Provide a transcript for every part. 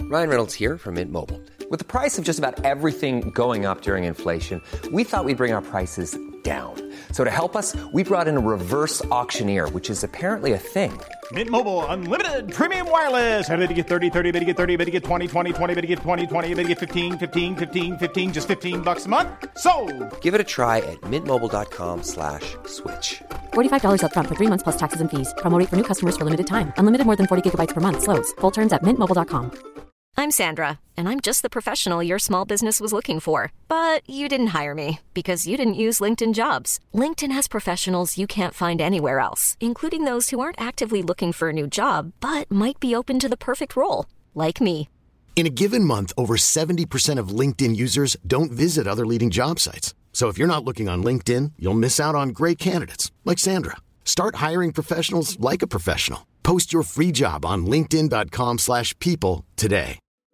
Ryan Reynolds here from Mint Mobile. With the price of just about everything going up during inflation, we thought we'd bring our prices down. So to help us, we brought in a reverse auctioneer, which is apparently a thing. Mint Mobile Unlimited Premium Wireless. How to get 30, 30, bit to get 30, bit to get 20, 20, 20, bit to get 20, 20, bit to get 15, 15, 15, 15, just $15 a month? Sold! Give it a try at mintmobile.com/switch. $45 up front for 3 months plus taxes and fees. Promo rate for new customers for limited time. Unlimited more than 40 gigabytes per month. Slows full terms at mintmobile.com. I'm Sandra, and I'm just the professional your small business was looking for. But you didn't hire me because you didn't use LinkedIn Jobs. LinkedIn has professionals you can't find anywhere else, including those who aren't actively looking for a new job, but might be open to the perfect role, like me. In a given month, over 70% of LinkedIn users don't visit other leading job sites. So if you're not looking on LinkedIn, you'll miss out on great candidates like Sandra. Start hiring professionals like a professional. Post your free job on linkedin.com/people today.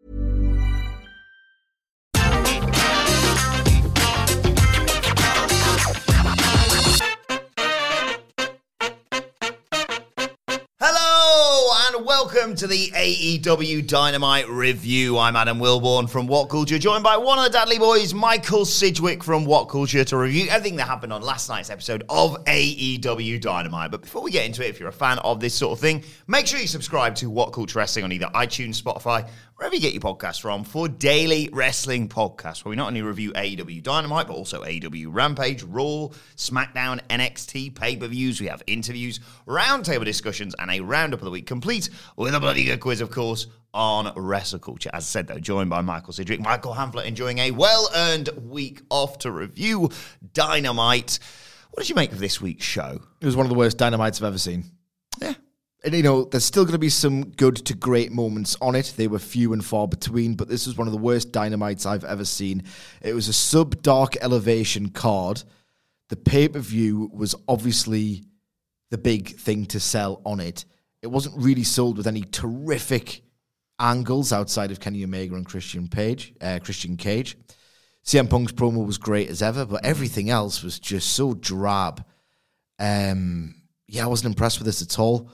Welcome to the AEW Dynamite Review. I'm Adam Wilborn from What Culture, joined by one of the Dudley Boys, Michael Sidgwick from What Culture, to review everything that happened on last night's episode of AEW Dynamite. But before we get into it, if you're a fan of this sort of thing, make sure you subscribe to What Culture Wrestling on either iTunes, Spotify, wherever you get your podcasts from, for daily wrestling podcasts, where we not only review AEW Dynamite, but also AEW Rampage, Raw, SmackDown, NXT, pay-per-views. We have interviews, roundtable discussions, and a roundup of the week, complete with a bloody good quiz, of course, on Wrestle Culture. As I said, though, joined by Michael Sidgwick. Michael Hamflett enjoying a well-earned week off to review Dynamite. What did you make of this week's show? It was one of the worst Dynamites I've ever seen. Yeah. And, you know, there's still going to be some good to great moments on it. They were few and far between, but this was one of the worst Dynamites I've ever seen. It was a sub-Dark Elevation card. The pay-per-view was obviously the big thing to sell on it. It wasn't really sold with any terrific angles outside of Kenny Omega and Christian Cage. CM Punk's promo was great as ever, but everything else was just so drab. I wasn't impressed with this at all.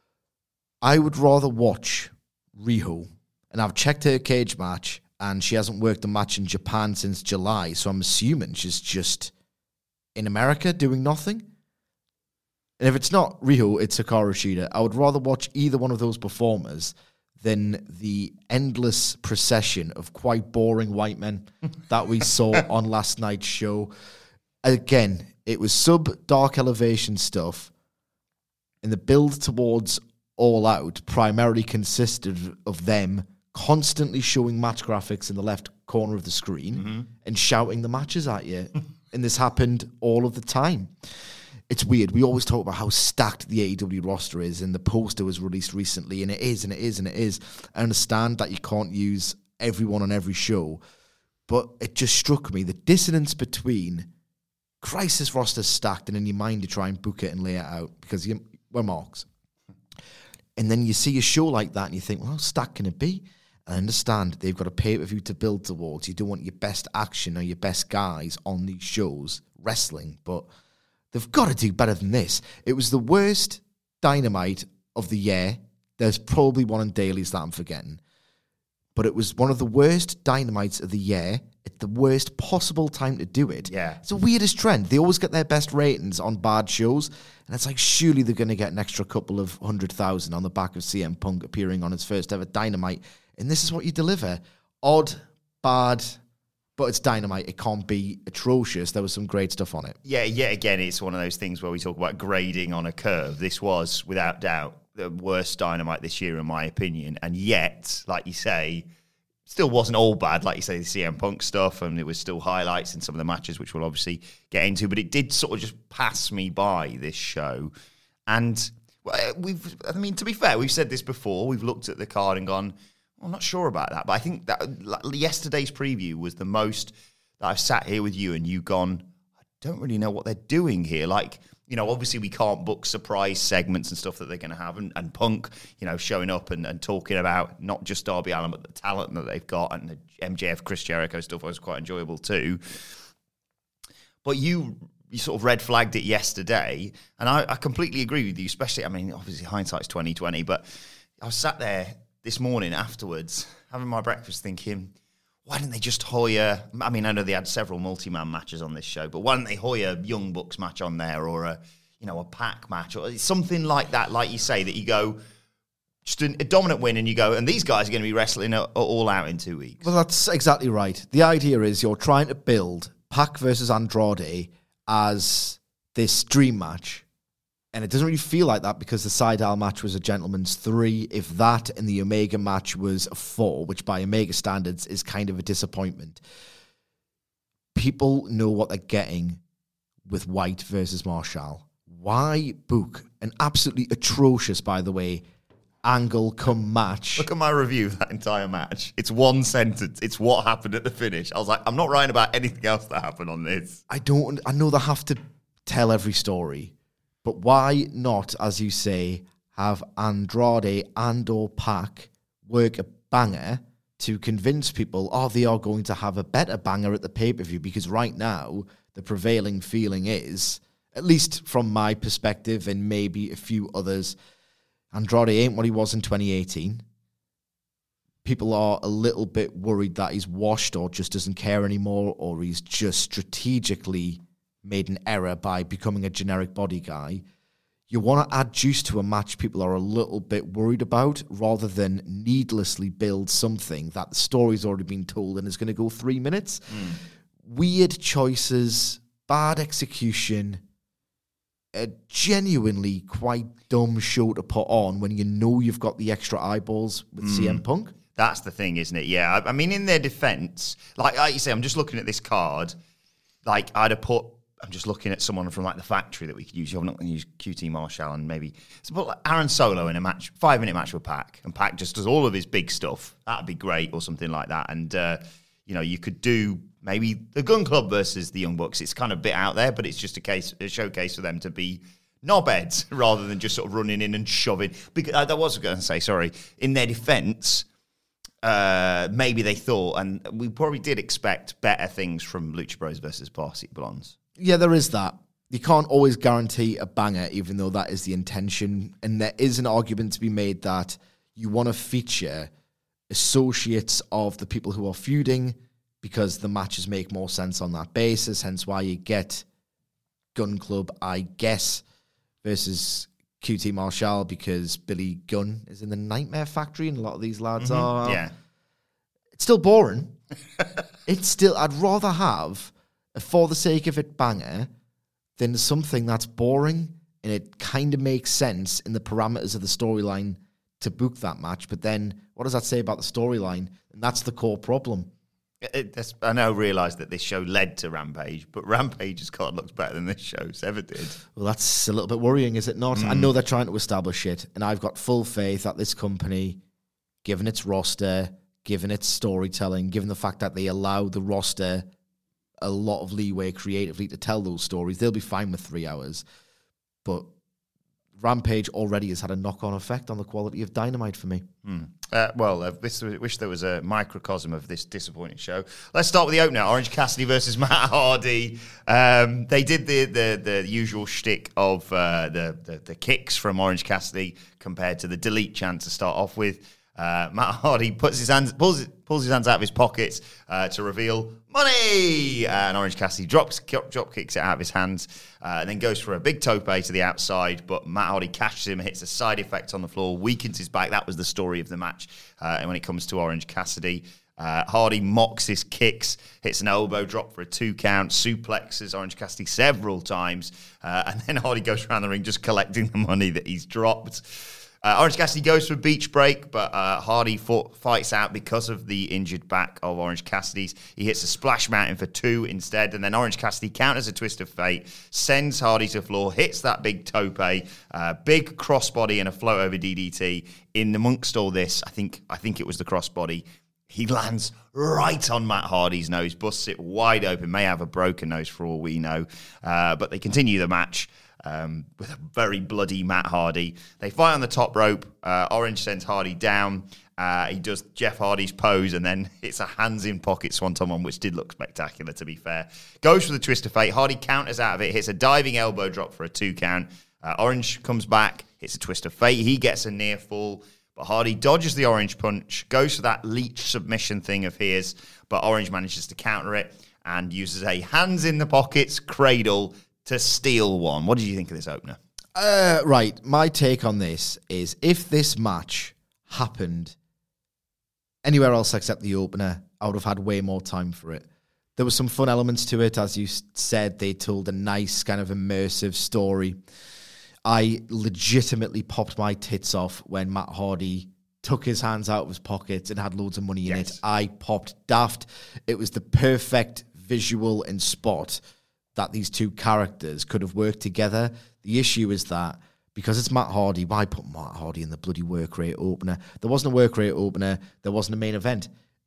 I would rather watch Riho, and I've checked her cage match, and she hasn't worked a match in Japan since July, so I'm assuming she's just in America doing nothing. And if it's not Riho, it's Hikaru Shida. I would rather watch either one of those performers than the endless procession of quite boring white men that we saw on last night's show. Again, it was sub-Dark Elevation stuff, and the build towards All Out primarily consisted of them constantly showing match graphics in the left corner of the screen and shouting the matches at you. And this happened all of the time. It's weird. We always talk about how stacked the AEW roster is, and the poster was released recently, and it is. I understand that you can't use everyone on every show, but it just struck me, the dissonance between Christ, this roster's stacked, and in your mind you try and book it and lay it out because we're marks. And then you see a show like that and you think, well, how stacked can it be? I understand they've got a pay-per-view to build towards. You don't want your best action or your best guys on these shows wrestling, but they've got to do better than this. It was the worst Dynamite of the year. There's probably one in Dailies that I'm forgetting. But it was one of the worst Dynamites of the year at the worst possible time to do it. Yeah. It's the weirdest trend. They always get their best ratings on bad shows, and it's like, surely they're going to get an extra couple of 100,000 on the back of CM Punk appearing on his first ever Dynamite. And this is what you deliver. Odd, bad, but it's Dynamite. It can't be atrocious. There was some great stuff on it. Yeah, yet again, it's one of those things where we talk about grading on a curve. This was, without doubt, the worst Dynamite this year, in my opinion. And yet, like you say, still wasn't all bad. Like you say, the CM Punk stuff, and there was still highlights in some of the matches, which we'll obviously get into. But it did sort of just pass me by, this show. And, to be fair, we've said this before. We've looked at the card and gone, I'm not sure about that, but I think that yesterday's preview was the most that I've sat here with you and you gone, I don't really know what they're doing here. Like, you know, obviously we can't book surprise segments and stuff that they're going to have, and Punk, you know, showing up and talking about not just Darby Allin, but the talent that they've got, and the MJF, Chris Jericho stuff was quite enjoyable too. But you sort of red flagged it yesterday, and I completely agree with you, especially, I mean, obviously hindsight's 20/20, but I was sat there this morning afterwards, having my breakfast, thinking, why didn't they just hire... I mean, I know they had several multi-man matches on this show, but why didn't they hire a Young Bucks match on there, or a Pac match, or something like that, like you say, that you go, just a dominant win, and you go, and these guys are going to be wrestling all out in 2 weeks. Well, that's exactly right. The idea is you're trying to build Pac versus Andrade as this dream match, and it doesn't really feel like that because the Seidel match was a gentleman's 3, if that, and the Omega match was a 4, which by Omega standards is kind of a disappointment. People know what they're getting with White versus Marshall. Why book an absolutely atrocious, by the way, angle come match? Look at my review of that entire match. It's one sentence. It's what happened at the finish. I was like, I'm not writing about anything else that happened on this. I know they have to tell every story, but why not, as you say, have Andrade and or Pac work a banger to convince people, they are going to have a better banger at the pay-per-view, because right now the prevailing feeling is, at least from my perspective and maybe a few others, Andrade ain't what he was in 2018. People are a little bit worried that he's washed or just doesn't care anymore, or he's just strategically made an error by becoming a generic body guy. You want to add juice to a match people are a little bit worried about, rather than needlessly build something that the story's already been told and is going to go 3 minutes. Weird choices, bad execution, a genuinely quite dumb show to put on when you know you've got the extra eyeballs with CM Punk. That's the thing, isn't it? Yeah, I mean, in their defense, like you say, I'm just looking at this card. Like, I'm just looking at someone from like the factory that we could use. I'm not going to use QT Marshall, and maybe put like Aaron Solo in a 5-minute match with Pac, and Pac just does all of his big stuff. That'd be great, or something like that. And you could do maybe the Gun Club versus the Young Bucks. It's kind of a bit out there, but it's just a showcase for them to be knobheads rather than just sort of running in and shoving. Because that was going to say, sorry, in their defense, maybe they thought, and we probably did expect better things from Lucha Bros versus Plastic Blondes. Yeah, there is that. You can't always guarantee a banger, even though that is the intention. And there is an argument to be made that you want to feature associates of the people who are feuding, because the matches make more sense on that basis, hence why you get Gun Club, I guess, versus QT Marshall, because Billy Gunn is in the Nightmare Factory, and a lot of these lads are. Yeah. It's still boring. I'd rather have a for the sake of it banger than something that's boring, and it kind of makes sense in the parameters of the storyline to book that match. But then what does that say about the storyline? And that's the core problem. I now realise that this show led to Rampage, but Rampage's card looks better than this show's ever did. Well, that's a little bit worrying, is it not? I know they're trying to establish it, and I've got full faith that this company, given its roster, given its storytelling, given the fact that they allow the roster a lot of leeway creatively to tell those stories, they'll be fine with 3 hours. But Rampage already has had a knock-on effect on the quality of Dynamite for me. I wish there was a microcosm of this disappointing show. Let's start with the opener, Orange Cassidy versus Matt Hardy. They did the usual shtick of the kicks from Orange Cassidy compared to the delete chant to start off with. Matt Hardy pulls his hands out of his pockets to reveal money, and Orange Cassidy drop kicks it out of his hands, and then goes for a big tope to the outside, but Matt Hardy catches him, hits a side effect on the floor, weakens his back. That was the story of the match. And when it comes to Orange Cassidy, Hardy mocks his kicks, hits an elbow drop for a 2 count, suplexes Orange Cassidy several times, and then Hardy goes around the ring just collecting the money that he's dropped. Orange Cassidy goes for a beach break, but Hardy fights out because of the injured back of Orange Cassidy's. He hits a splash mountain for 2 instead, and then Orange Cassidy counters a twist of fate, sends Hardy to the floor, hits that big tope, big crossbody and a float over DDT. In amongst all this, I think it was the crossbody. He lands right on Matt Hardy's nose, busts it wide open, may have a broken nose for all we know, but they continue the match. With a very bloody Matt Hardy. They fight on the top rope. Orange sends Hardy down. He does Jeff Hardy's pose, and then it's a hands in pocket swanton one, which did look spectacular, to be fair. Goes for the twist of fate. Hardy counters out of it, hits a diving elbow drop for a 2 count. Orange comes back, hits a twist of fate. He gets a near fall, But Hardy dodges the orange punch, goes for that leech submission thing of his, but Orange manages to counter it and uses a hands in the pockets cradle to steal one. What did you think of this opener? Right, my take on this is if this match happened anywhere else except the opener, I would have had way more time for it. There were some fun elements to it. As you said, they told a nice kind of immersive story. I legitimately popped my tits off when Matt Hardy took his hands out of his pockets and had loads of money in it. I popped daft. It was the perfect visual and spot that these two characters could have worked together. The issue is that because it's Matt Hardy, why put Matt Hardy in the bloody work rate opener? There wasn't a work rate opener. There wasn't a main event.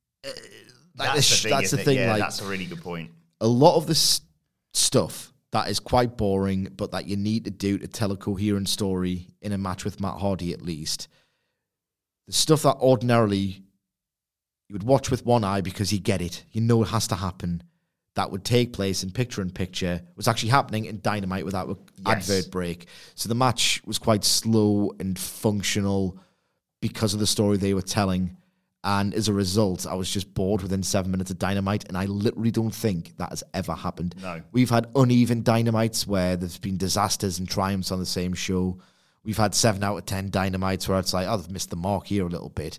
That's the thing. Yeah, that's a really good point. A lot of this stuff that is quite boring, but that you need to do to tell a coherent story in a match with Matt Hardy at least. The stuff that ordinarily you would watch with one eye because you get it. You know it has to happen. That would take place in picture-in-picture was actually happening in Dynamite without an advert break. So the match was quite slow and functional because of the story they were telling. And as a result, I was just bored within 7 minutes of Dynamite, and I literally don't think that has ever happened. No. We've had uneven Dynamites where there's been disasters and triumphs on the same show. We've had 7 out of 10 Dynamites where it's like, oh, they've missed the mark here a little bit.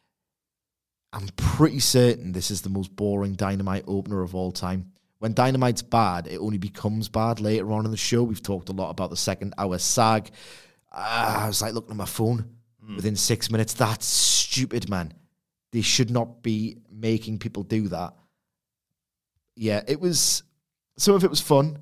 I'm pretty certain this is the most boring Dynamite opener of all time. When Dynamite's bad, it only becomes bad later on in the show. We've talked a lot about the second hour sag. I was like looking at my phone within 6 minutes. That's stupid, man. They should not be making people do that. Yeah, some of it was fun.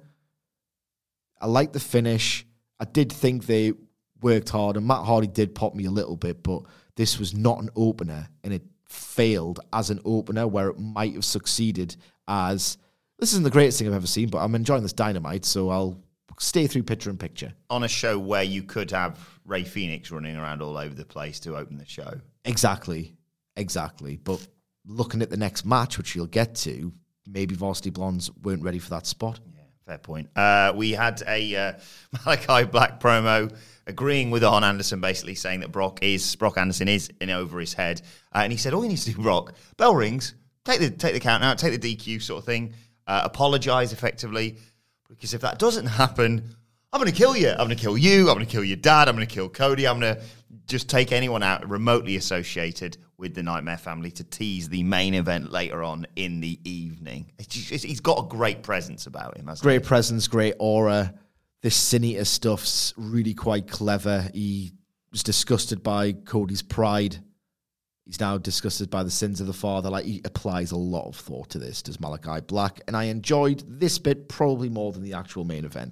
I liked the finish. I did think they worked hard, and Matt Hardy did pop me a little bit, but this was not an opener, and it failed as an opener where it might have succeeded as, this isn't the greatest thing I've ever seen, but I'm enjoying this Dynamite, so I'll stay through picture-in-picture. On a show where you could have Rey Fenix running around all over the place to open the show. Exactly. But looking at the next match, which you'll get to, maybe Varsity Blondes weren't ready for that spot. Yeah, fair point. We had a Malachi Black promo agreeing with Arn Anderson, basically saying that Brock Anderson is in over his head. And he said, all you need to do, Brock, bell rings, take the count out, take the DQ sort of thing, apologize effectively, because if that doesn't happen, I'm going to kill you. I'm going to kill you. I'm going to kill your dad. I'm going to kill Cody. I'm going to just take anyone out remotely associated with the Nightmare Family to tease the main event later on in the evening. He's got a great presence about him, hasn't he? Great presence, great aura. This Sin Eater stuff's really quite clever. He was disgusted by Cody's pride. He's now disgusted by the sins of the father. Like, he applies a lot of thought to this, does Malachi Black. And I enjoyed this bit probably more than the actual main event.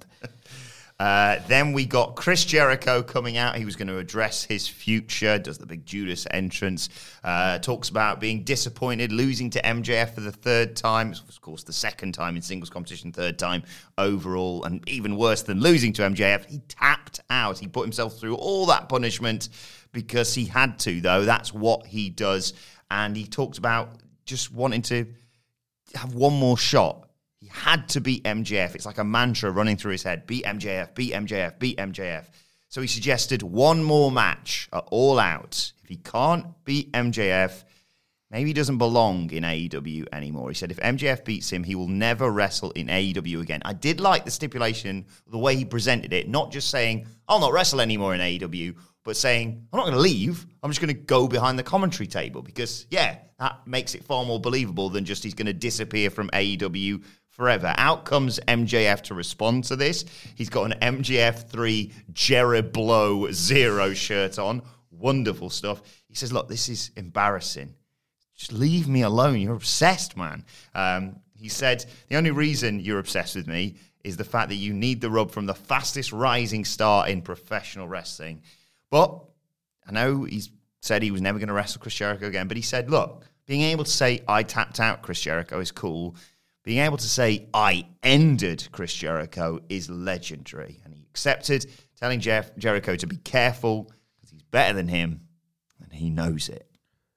Then we got Chris Jericho coming out. He was going to address his future, does the big Judas entrance, talks about being disappointed, losing to MJF for the third time. Of course, the second time in singles competition, third time overall, and even worse than losing to MJF, he tapped out. He put himself through all that punishment because he had to, though. That's what he does. And he talked about just wanting to have one more shot. He had to beat MJF. It's like a mantra running through his head. Beat MJF, beat MJF, beat MJF. So he suggested one more match at All Out. If he can't beat MJF, maybe he doesn't belong in AEW anymore. He said if MJF beats him, he will never wrestle in AEW again. I did like the stipulation, the way he presented it, not just saying, I'll not wrestle anymore in AEW, but saying, I'm not going to leave. I'm just going to go behind the commentary table because, yeah, that makes it far more believable than just he's going to disappear from AEW forever. Out comes MJF to respond to this. He's got an MJF 3 Jerry Blow 0 shirt on. Wonderful stuff. He says, look, this is embarrassing. Just leave me alone. You're obsessed, man. He said, the only reason you're obsessed with me is the fact that you need the rub from the fastest rising star in professional wrestling. But I know he's said he was never going to wrestle Chris Jericho again, but he said, look, being able to say I tapped out Chris Jericho is cool. Being able to say I ended Chris Jericho is legendary. And he accepted, telling Jericho to be careful because he's better than him and he knows it.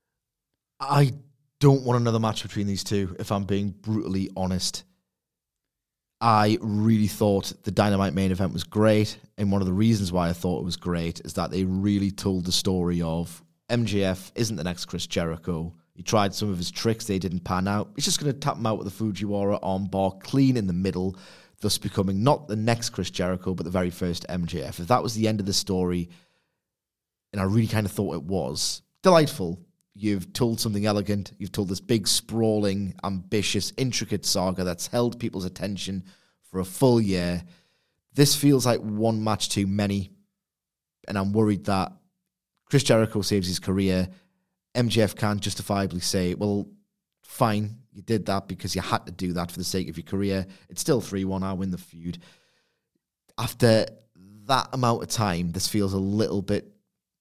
I don't want another match between these two, if I'm being brutally honest. I really thought the Dynamite main event was great, and one of the reasons why I thought it was great is that they really told the story of MJF isn't the next Chris Jericho. He tried some of his tricks, they didn't pan out. He's just going to tap him out with the Fujiwara armbar, clean in the middle, thus becoming not the next Chris Jericho, but the very first MJF. If that was the end of the story, and I really kind of thought it was, delightful. You've told something elegant. You've told this big, sprawling, ambitious, intricate saga that's held people's attention for a full year. This feels like one match too many, and I'm worried that Chris Jericho saves his career. MJF can't justifiably say, well, fine, you did that because you had to do that for the sake of your career. It's still 3-1, I win the feud. After that amount of time, this feels a little bit,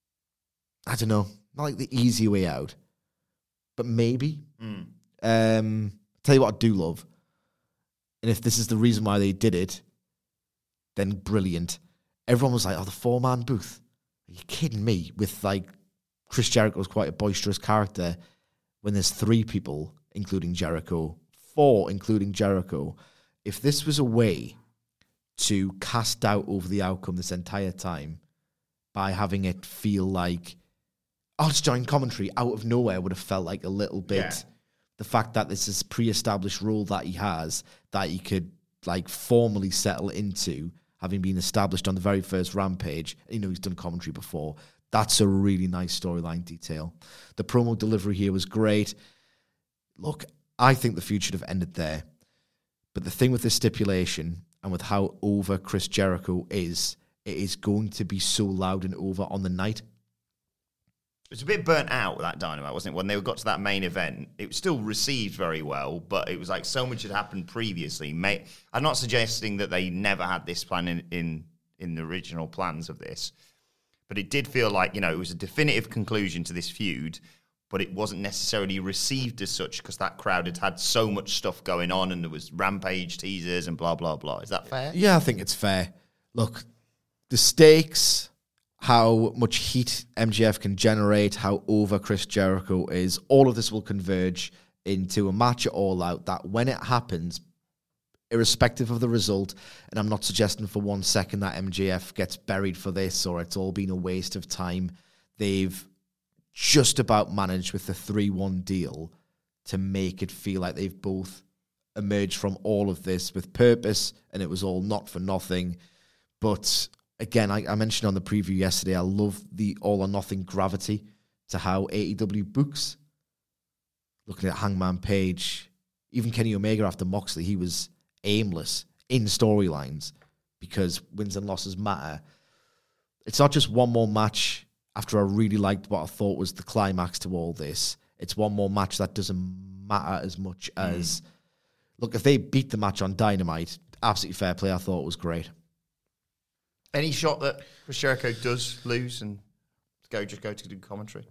I don't know, not like the easy way out, but maybe. Tell you what I do love, and if this is the reason why they did it, then brilliant. Everyone was like, oh, the 4-man booth. Are you kidding me? With like Chris Jericho's quite a boisterous character when there's 3 people, including Jericho, 4, including Jericho. If this was a way to cast doubt over the outcome this entire time by having it feel like, I'll just join commentary out of nowhere, would have felt like a little bit. Yeah. The fact that this is pre-established role that he has, that he could like formally settle into, having been established on the very first Rampage. You know, he's done commentary before. That's a really nice storyline detail. The promo delivery here was great. Look, I think the feud should have ended there. But the thing with this stipulation and with how over Chris Jericho is, it is going to be so loud and over on the night. It was a bit burnt out with that Dynamite, wasn't it? When they got to that main event, it was still received very well, but it was like so much had happened previously. I'm not suggesting that they never had this plan in the original plans of this, but it did feel like, you know, it was a definitive conclusion to this feud, but it wasn't necessarily received as such because that crowd had had so much stuff going on and there was Rampage teasers and blah, blah, blah. Is that fair? Yeah, I think it's fair. Look, the stakes, how much heat MJF can generate, how over Chris Jericho is, all of this will converge into a match at All Out that when it happens, irrespective of the result, and I'm not suggesting for 1 second that MJF gets buried for this or it's all been a waste of time, they've just about managed with the 3-1 deal to make it feel like they've both emerged from all of this with purpose and it was all not for nothing. But again, I mentioned on the preview yesterday, I love the all or nothing gravity to how AEW books. Looking at Hangman Page, even Kenny Omega after Moxley, he was aimless in storylines because wins and losses matter. It's not just one more match after I really liked what I thought was the climax to all this. It's one more match that doesn't matter as much as... Look, if they beat the match on Dynamite, absolutely fair play. I thought it was great. Any shot that Chris Jericho does lose and go to do commentary?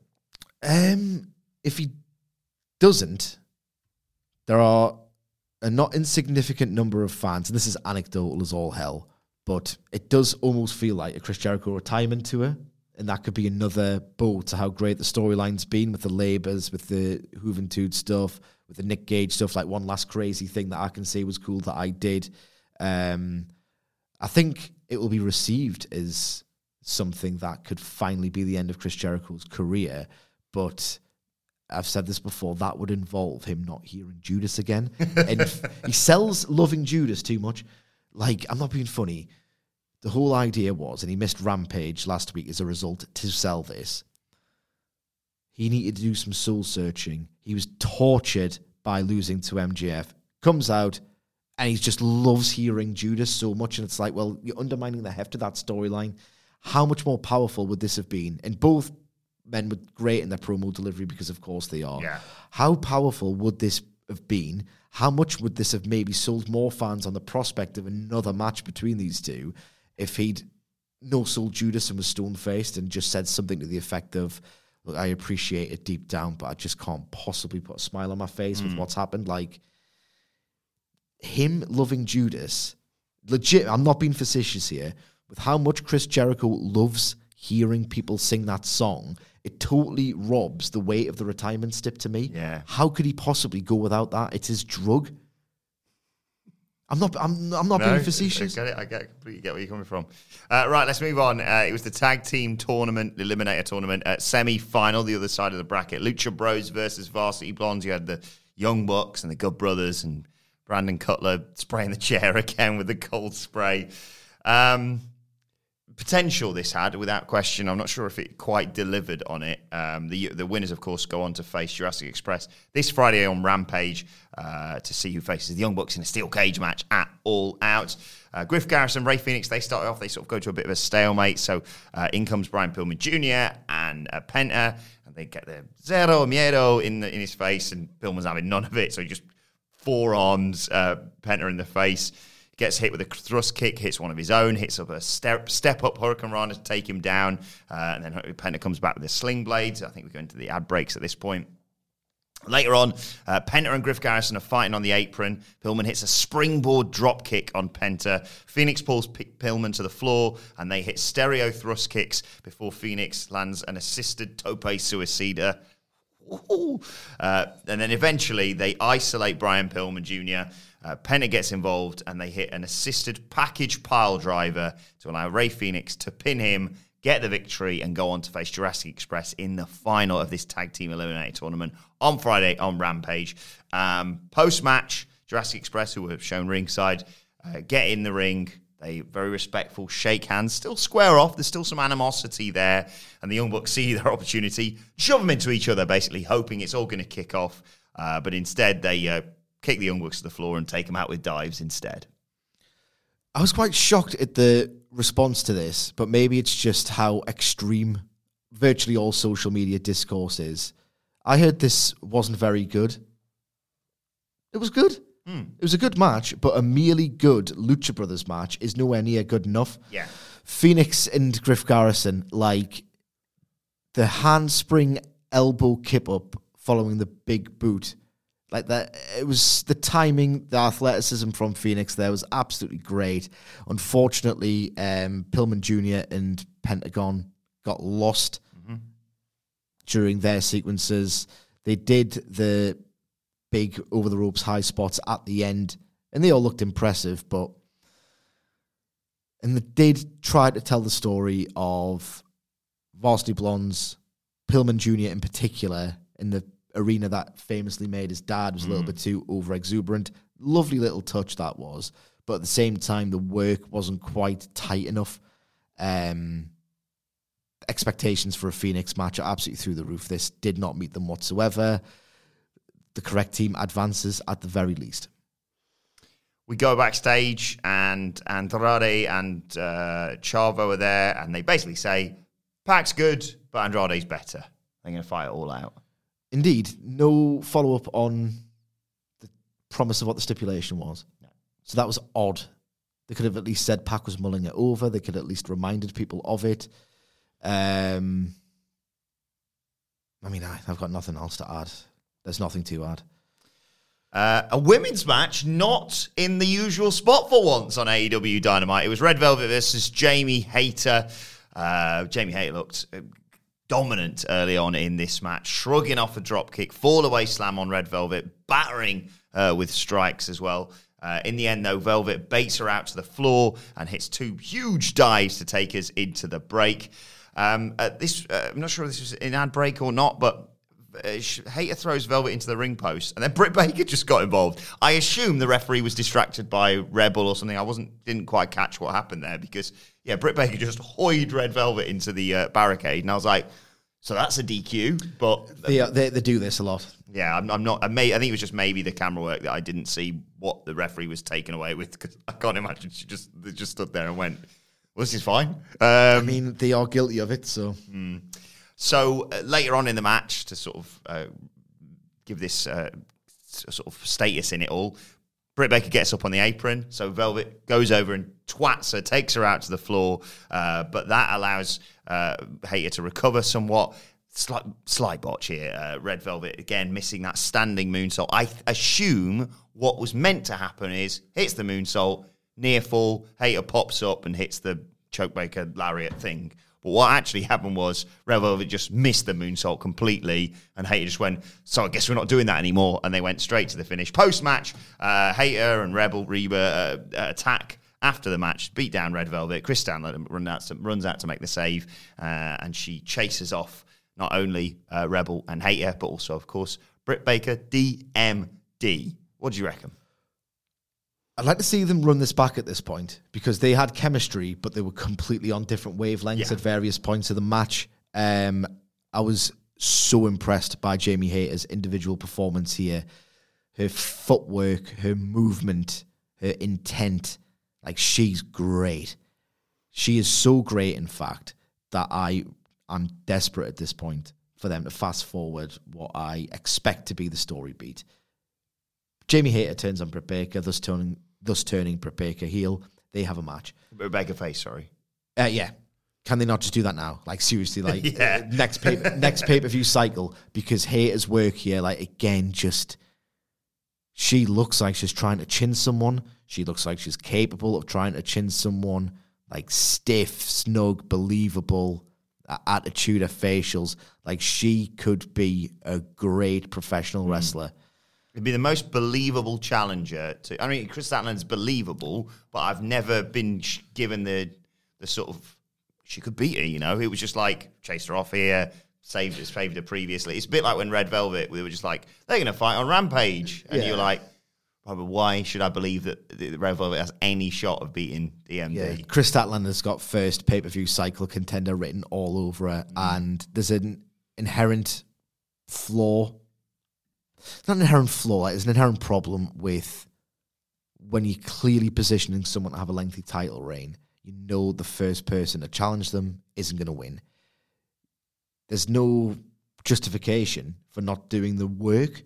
If he doesn't, there are a not insignificant number of fans, and this is anecdotal as all hell, but it does almost feel like a Chris Jericho retirement tour, and that could be another bow to how great the storyline's been with the Labors, with the Juventud stuff, with the Nick Gage stuff. Like one last crazy thing that I can say was cool that I did. I think it will be received as something that could finally be the end of Chris Jericho's career, but I've said this before, that would involve him not hearing Judas again. And he sells Loving Judas too much. Like, I'm not being funny. The whole idea was, and he missed Rampage last week as a result to sell this, he needed to do some soul searching. He was tortured by losing to MJF. Comes out, and he just loves hearing Judas so much, and it's like, well, you're undermining the heft of that storyline. How much more powerful would this have been? And both men were great in their promo delivery because, of course, they are. Yeah. How powerful would this have been? How much would this have maybe sold more fans on the prospect of another match between these two if he'd no-sold Judas and was stone-faced and just said something to the effect of, look, I appreciate it deep down, but I just can't possibly put a smile on my face with what's happened. Like, him loving Judas, legit, I'm not being facetious here, with how much Chris Jericho loves hearing people sing that song, it totally robs the weight of the retirement stip to me. Yeah. How could he possibly go without that? It's his drug. I'm not being facetious. I completely get where you're coming from. Right, let's move on. It was the tag team tournament, the Eliminator tournament, semi-final, the other side of the bracket. Lucha Bros versus Varsity Blondes. You had the Young Bucks and the Good Brothers and Brandon Cutler spraying the chair again with the cold spray. Potential this had, without question. I'm not sure if it quite delivered on it. The winners, of course, go on to face Jurassic Express this Friday on Rampage to see who faces the Young Bucks in a steel cage match at All Out. Griff Garrison, Ray Phoenix, they start off, they sort of go to a bit of a stalemate. So in comes Brian Pillman Jr. and Penta, and they get their Zero Miedo in his face, and Pillman's having none of it. So he just forearms Penta in the face. Gets hit with a thrust kick, hits one of his own, hits up a step-up Hurricane Rana to take him down, and then Penta comes back with a sling blade. I think we go into the ad breaks at this point. Later on, Penta and Griff Garrison are fighting on the apron. Pillman hits a springboard drop kick on Penta. Phoenix pulls Pillman to the floor, and they hit stereo thrust kicks before Phoenix lands an assisted tope suicida. And then eventually they isolate Brian Pillman Jr., Penta gets involved, and they hit an assisted package pile driver to allow Ray Phoenix to pin him, get the victory, and go on to face Jurassic Express in the final of this Tag Team Eliminator tournament on Friday on Rampage. Post-match, Jurassic Express, who were shown ringside, get in the ring. They, very respectful, shake hands, still square off. There's still some animosity there. And the Young Bucks see their opportunity, shove them into each other, basically, hoping it's all going to kick off. But instead, they kick the Young Bucks to the floor and take them out with dives instead. I was quite shocked at the response to this, but maybe it's just how extreme virtually all social media discourse is. I heard this wasn't very good. It was good. It was a good match, but a merely good Lucha Brothers match is nowhere near good enough. Yeah. Phoenix and Griff Garrison, like the handspring elbow kip up following the big boot. Like that, it was the timing, the athleticism from Phoenix there was absolutely great. Unfortunately, Pillman Jr. and Pentagon got lost during their sequences. They did the big over-the-ropes high spots at the end, and they all looked impressive, and they did try to tell the story of Varsity Blondes, Pillman Jr. in particular, in the arena that famously made his dad was a little bit too over-exuberant. Lovely little touch that was, but at the same time, the work wasn't quite tight enough. Expectations for a Phoenix match are absolutely through the roof. This did not meet them whatsoever. The correct team advances at the very least. We go backstage, and Andrade and Chavo are there, and they basically say, Pac's good, but Andrade's better. They're going to fight it all out. Indeed. No follow-up on the promise of what the stipulation was. No. So that was odd. They could have at least said Pac was mulling it over. They could have at least reminded people of it. I mean, I've got nothing else to add. There's nothing to add. A women's match, not in the usual spot for once on AEW Dynamite. It was Red Velvet versus Jamie Hayter. Jamie Hayter looked dominant early on in this match, shrugging off a dropkick, fall-away slam on Red Velvet, battering with strikes as well. In the end, though, Velvet baits her out to the floor and hits two huge dives to take us into the break. I'm not sure if this was an ad break or not, but Hayter throws Velvet into the ring post, and then Britt Baker just got involved. I assume the referee was distracted by Rebel or something. didn't quite catch what happened there because, Britt Baker just hoyed Red Velvet into the barricade, and I was like, so that's a DQ. But they do this a lot. Yeah, I'm not. I think it was just maybe the camera work that I didn't see what the referee was taken away with, because I can't imagine she just stood there and went, well, this is fine. They are guilty of it, so. So later on in the match, to sort of give this sort of status in it all, Britt Baker gets up on the apron, so Velvet goes over and twats her, takes her out to the floor, but that allows Hayter to recover somewhat. Slight botch here. Red Velvet, again, missing that standing moonsault. I assume what was meant to happen is hits the moonsault, near fall, Hayter pops up and hits the chokebreaker lariat thing. But what actually happened was Red Velvet just missed the moonsault completely, and Hayter just went, so I guess we're not doing that anymore, and they went straight to the finish. Post-match, Hayter and Rebel Reba attack after the match, beat down Red Velvet. Chris Statlander runs out to make the save, and she chases off not only Rebel and Hayter, but also, of course, Britt Baker, DMD. What do you reckon? I'd like to see them run this back at this point, because they had chemistry, but they were completely on different wavelengths at various points of the match. I was so impressed by Jamie Hayter's individual performance here. Her footwork, her movement, her intent. Like, she's great. She is so great, in fact, that I'm desperate at this point for them to fast forward what I expect to be the story beat. Jamie Hayter turns on Britt Baker, thus turning Britt Baker heel. They have a match. Britt Baker face, sorry. Yeah. Can they not just do that now? Like, seriously, like, next pay-per-view cycle, because Hayter's work here, like, again, just, she looks like she's trying to chin someone. She looks like she's capable of trying to chin someone, like, stiff, snug, believable, attitude, her facials. Like, she could be a great professional wrestler. It'd be the most believable challenger to... I mean, Chris Statlander's believable, but I've never been given the sort of... She could beat her, you know? It was just like, chased her off here, saved her previously. It's a bit like when Red Velvet, we were just like, they're going to fight on Rampage. And you're like, oh, but why should I believe that Red Velvet has any shot of beating DMD? Yeah. Chris Statlander's got first pay-per-view cycle contender written all over her, and there's an inherent flaw. Not an inherent flaw, like, there's an inherent problem with when you're clearly positioning someone to have a lengthy title reign. You know the first person to challenge them isn't going to win. There's no justification for not doing the work.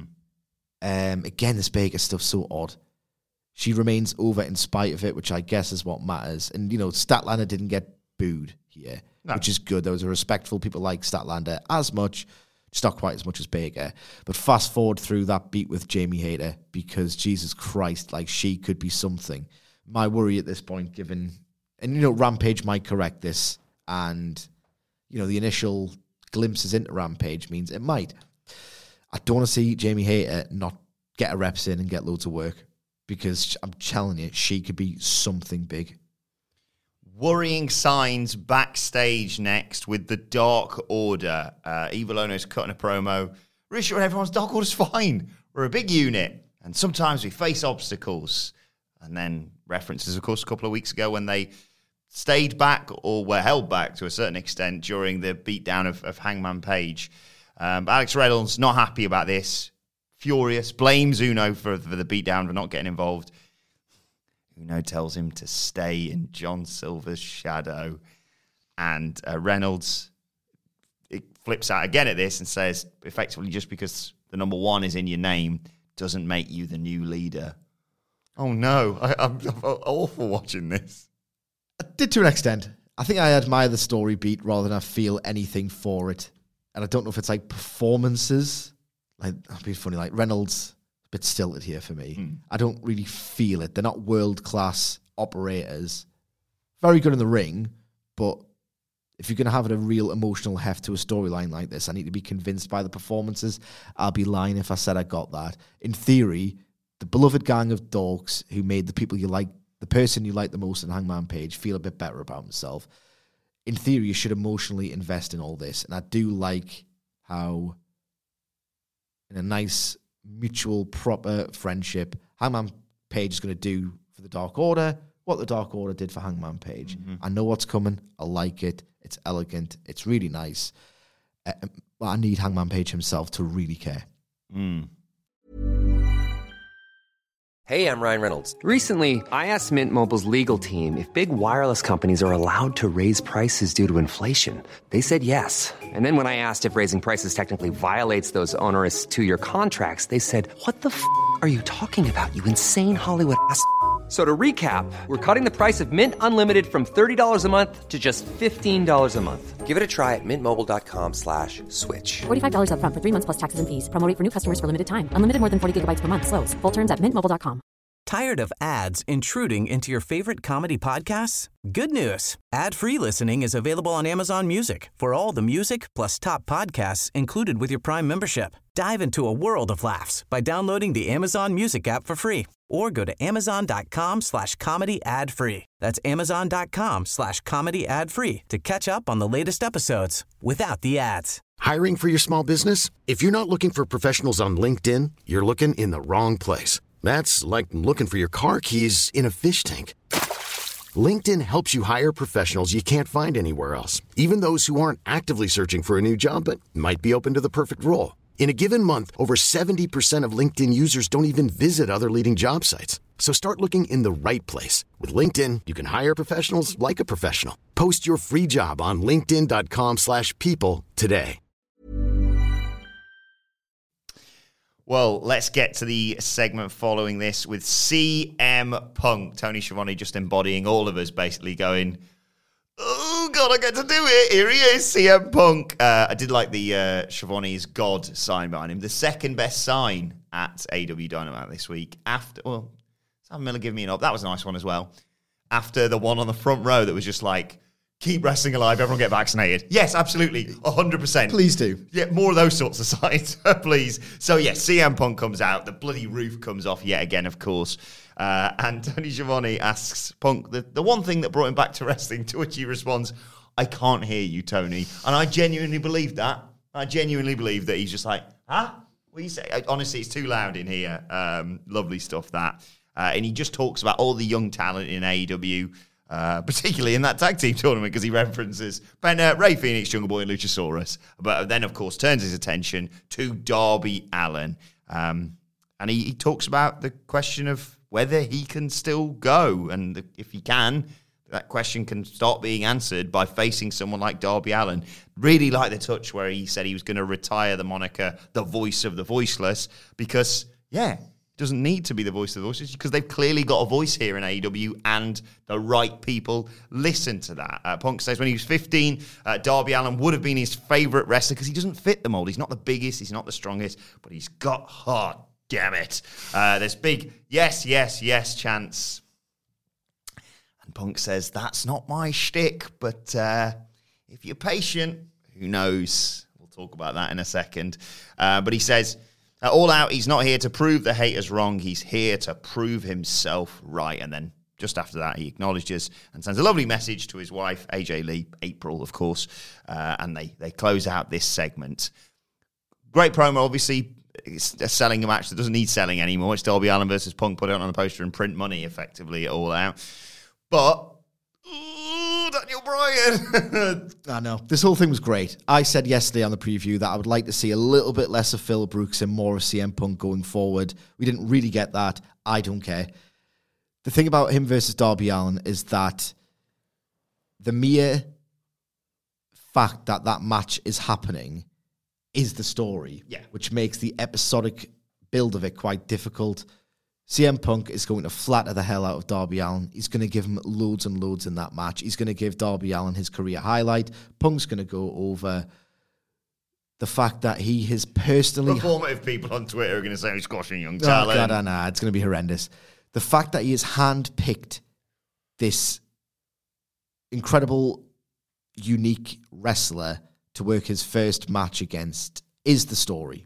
Again, this Baker stuff's so odd. She remains over in spite of it, which I guess is what matters. And, you know, Statlander didn't get booed here, which is good. There was a respectful people like Statlander as much, just not quite as much as Baker. But fast forward through that beat with Jamie Hayter, because Jesus Christ, like, she could be something. My worry at this point, given, and, you know, Rampage might correct this, and, you know, the initial glimpses into Rampage means it might. I don't want to see Jamie Hayter not get her reps in and get loads of work, because I'm telling you, she could be something big. Worrying signs backstage next with the Dark Order. Evil Uno's cutting a promo. Reassuring everyone's Dark Order's fine. We're a big unit, and sometimes we face obstacles. And then references, of course, a couple of weeks ago when they stayed back or were held back to a certain extent during the beatdown of Hangman Page. But Alex Reynolds not happy about this. Furious. Blames Uno for the beatdown, for not getting involved. Uno tells him to stay in John Silver's shadow. And Reynolds flips out again at this and says, effectively, just because the number one is in your name doesn't make you the new leader. Oh, no. I'm awful watching this. I did to an extent. I think I admire the story beat rather than I feel anything for it. And I don't know if it's like performances. Like, it'd be funny, like Reynolds, a bit stilted here for me. I don't really feel it. They're not world-class operators. Very good in the ring, but if you're going to have a real emotional heft to a storyline like this, I need to be convinced by the performances. I'll be lying if I said I got that. In theory, the beloved gang of dorks who made the people you like, the person you like the most in Hangman Page, feel a bit better about himself. In theory, you should emotionally invest in all this. And I do like how, in a nice, mutual, proper friendship, Hangman Page is going to do for the Dark Order what the Dark Order did for Hangman Page. I know what's coming. I like it. It's elegant. It's really nice. But I need Hangman Page himself to really care. Hey, I'm Ryan Reynolds. Recently, I asked Mint Mobile's legal team if big wireless companies are allowed to raise prices due to inflation. They said yes. And then when I asked if raising prices technically violates those onerous 2-year contracts, they said, what the f*** are you talking about, you insane Hollywood ass f- So to recap, we're cutting the price of Mint Unlimited from $30 a month to just $15 a month. Give it a try at mintmobile.com/switch. $45 up front for 3 months plus taxes and fees. Promo rate for new customers for limited time. Unlimited more than 40 gigabytes per month. Slows full terms at mintmobile.com. Tired of ads intruding into your favorite comedy podcasts? Good news. Ad-free listening is available on Amazon Music for all the music plus top podcasts included with your Prime membership. Dive into a world of laughs by downloading the Amazon Music app for free or go to amazon.com/comedy ad-free. That's amazon.com/comedy ad-free to catch up on the latest episodes without the ads. Hiring for your small business? If you're not looking for professionals on LinkedIn, you're looking in the wrong place. That's like looking for your car keys in a fish tank. LinkedIn helps you hire professionals you can't find anywhere else, even those who aren't actively searching for a new job but might be open to the perfect role. In a given month, over 70% of LinkedIn users don't even visit other leading job sites. So start looking in the right place. With LinkedIn, you can hire professionals like a professional. Post your free job on linkedin.com/people today. Well, let's get to the segment following this with CM Punk. Tony Schiavone just embodying all of us, basically going, oh, God, I get to do it. Here he is, CM Punk. I did like the Schiavone's God sign behind him. The second best sign at AW Dynamite this week. After, well, Sam Miller giving me an up. That was a nice one as well. After the one on the front row that was just like, keep wrestling alive, everyone get vaccinated. Yes, absolutely, 100%. Please do. Yeah, more of those sorts of signs, please. So, yes, CM Punk comes out. The bloody roof comes off yet again, of course. And Tony Schiavone asks Punk the one thing that brought him back to wrestling, to which he responds, I can't hear you, Tony. And I genuinely believe that. I genuinely believe that he's just like, huh? What do you say? Honestly, it's too loud in here. Lovely stuff, that. And he just talks about all the young talent in AEW, particularly in that tag team tournament, because he references Ray Phoenix, Jungle Boy, and Luchasaurus. But then, of course, turns his attention to Darby Allin. And he talks about the question of whether he can still go. And if he can, that question can start being answered by facing someone like Darby Allin. Really like the touch where he said he was going to retire the moniker, the voice of the voiceless, because, yeah, doesn't need to be the voice of the voices because they've clearly got a voice here in AEW and the right people listen to that. Punk says when he was 15, Darby Allin would have been his favourite wrestler because he doesn't fit the mold. He's not the biggest, he's not the strongest, but he's got heart, damn it. There's big yes, yes, yes chants. And Punk says, that's not my shtick, but if you're patient, who knows? We'll talk about that in a second. But he says, All Out, he's not here to prove the haters wrong. He's here to prove himself right. And then just after that, he acknowledges and sends a lovely message to his wife, AJ Lee, April, of course. And they close out this segment. Great promo, obviously. It's selling a match that doesn't need selling anymore. It's Darby Allin versus Punk. Put it on the poster and print money, effectively, at All Out. But Daniel Bryan. I know. This whole thing was great. I said yesterday on the preview that I would like to see a little bit less of Phil Brooks and more of CM Punk going forward. We didn't really get that. I don't care. The thing about him versus Darby Allin is that the mere fact that that match is happening is the story, which makes the episodic build of it quite difficult. CM Punk is going to flatter the hell out of Darby Allin. He's going to give him loads and loads in that match. He's going to give Darby Allin his career highlight. Punk's going to go over the fact that he has personally... Performative people on Twitter are going to say he's squashing young talent. talent. Oh, God, it's going to be horrendous. The fact that he has handpicked this incredible, unique wrestler to work his first match against is the story.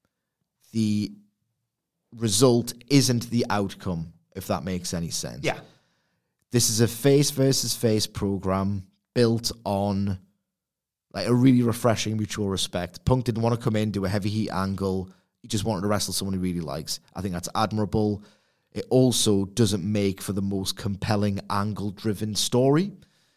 The result isn't the outcome, if that makes any sense. Yeah. This is a face versus face program built on like a really refreshing mutual respect. Punk didn't want to come in, do a heavy heat angle. He just wanted to wrestle someone he really likes. I think that's admirable. It also doesn't make for the most compelling angle-driven story.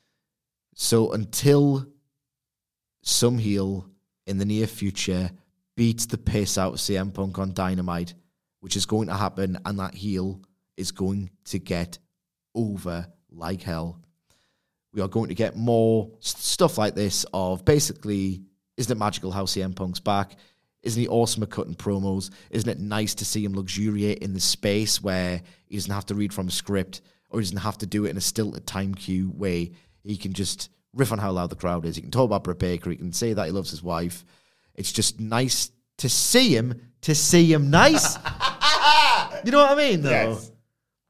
So until some heel in the near future beats the piss out of CM Punk on Dynamite, which is going to happen, and that heel is going to get over like hell. We are going to get more stuff like this of basically, isn't it magical how CM Punk's back? Isn't he awesome at cutting promos? Isn't it nice to see him luxuriate in the space where he doesn't have to read from a script or he doesn't have to do it in a stilted time cue way? He can just riff on how loud the crowd is. He can talk about Britt Baker. He can say that he loves his wife. It's just nice to see him nice. You know what I mean, though? Yes.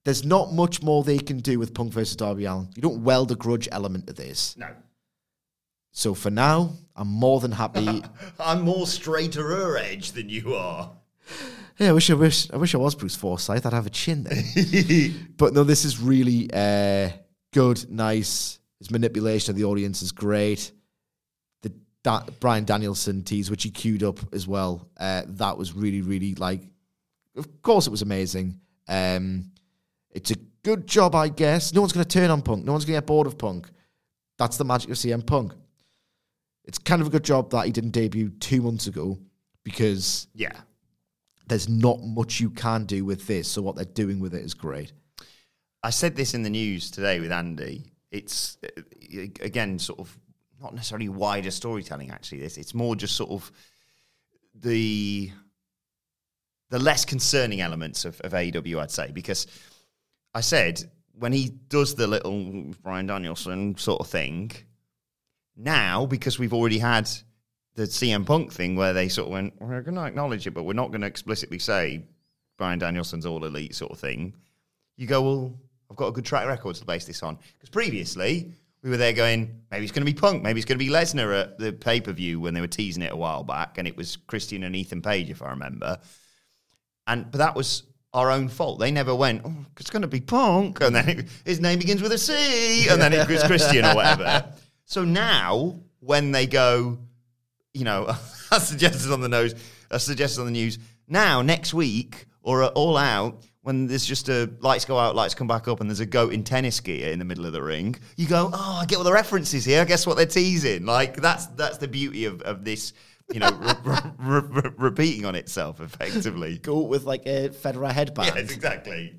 there's not much more they can do with Punk versus Darby Allin. You don't weld a grudge element to this. No. So for now, I'm more than happy. I'm more straighter edge than you are. Yeah, I wish I was Bruce Forsyth. I'd have a chin then. But no, this is really good, nice. His manipulation of the audience is great. The Bryan Danielson tease, which he queued up as well, that was really, really of course it was amazing. It's a good job, I guess. No one's going to turn on Punk. No one's going to get bored of Punk. That's the magic of CM Punk. It's kind of a good job that he didn't debut 2 months ago because there's not much you can do with this. So what they're doing with it is great. I said this in the news today with Andy. It's, again, sort of not necessarily wider storytelling, actually. It's more just sort of the less concerning elements of AEW, I'd say, because I said when he does the little Bryan Danielson sort of thing, now, because we've already had the CM Punk thing where they sort of went, we're going to acknowledge it, but we're not going to explicitly say Bryan Danielson's all elite sort of thing, you go, well, I've got a good track record to base this on. Because previously, we were there going, maybe it's going to be Punk, maybe it's going to be Lesnar at the pay-per-view when they were teasing it a while back, and it was Christian and Ethan Page, if I remember. But that was our own fault. They never went, oh, it's going to be Punk, and then his name begins with a C, and then it was Christian or whatever. So now, when they go, I suggested on the news, now, next week, or All Out, when there's just a lights go out, lights come back up, and there's a goat in tennis gear in the middle of the ring, you go, oh, I get all the references here. Guess what they're teasing? That's the beauty of this, repeating on itself, effectively. Go with a Federer headband. Yes, exactly.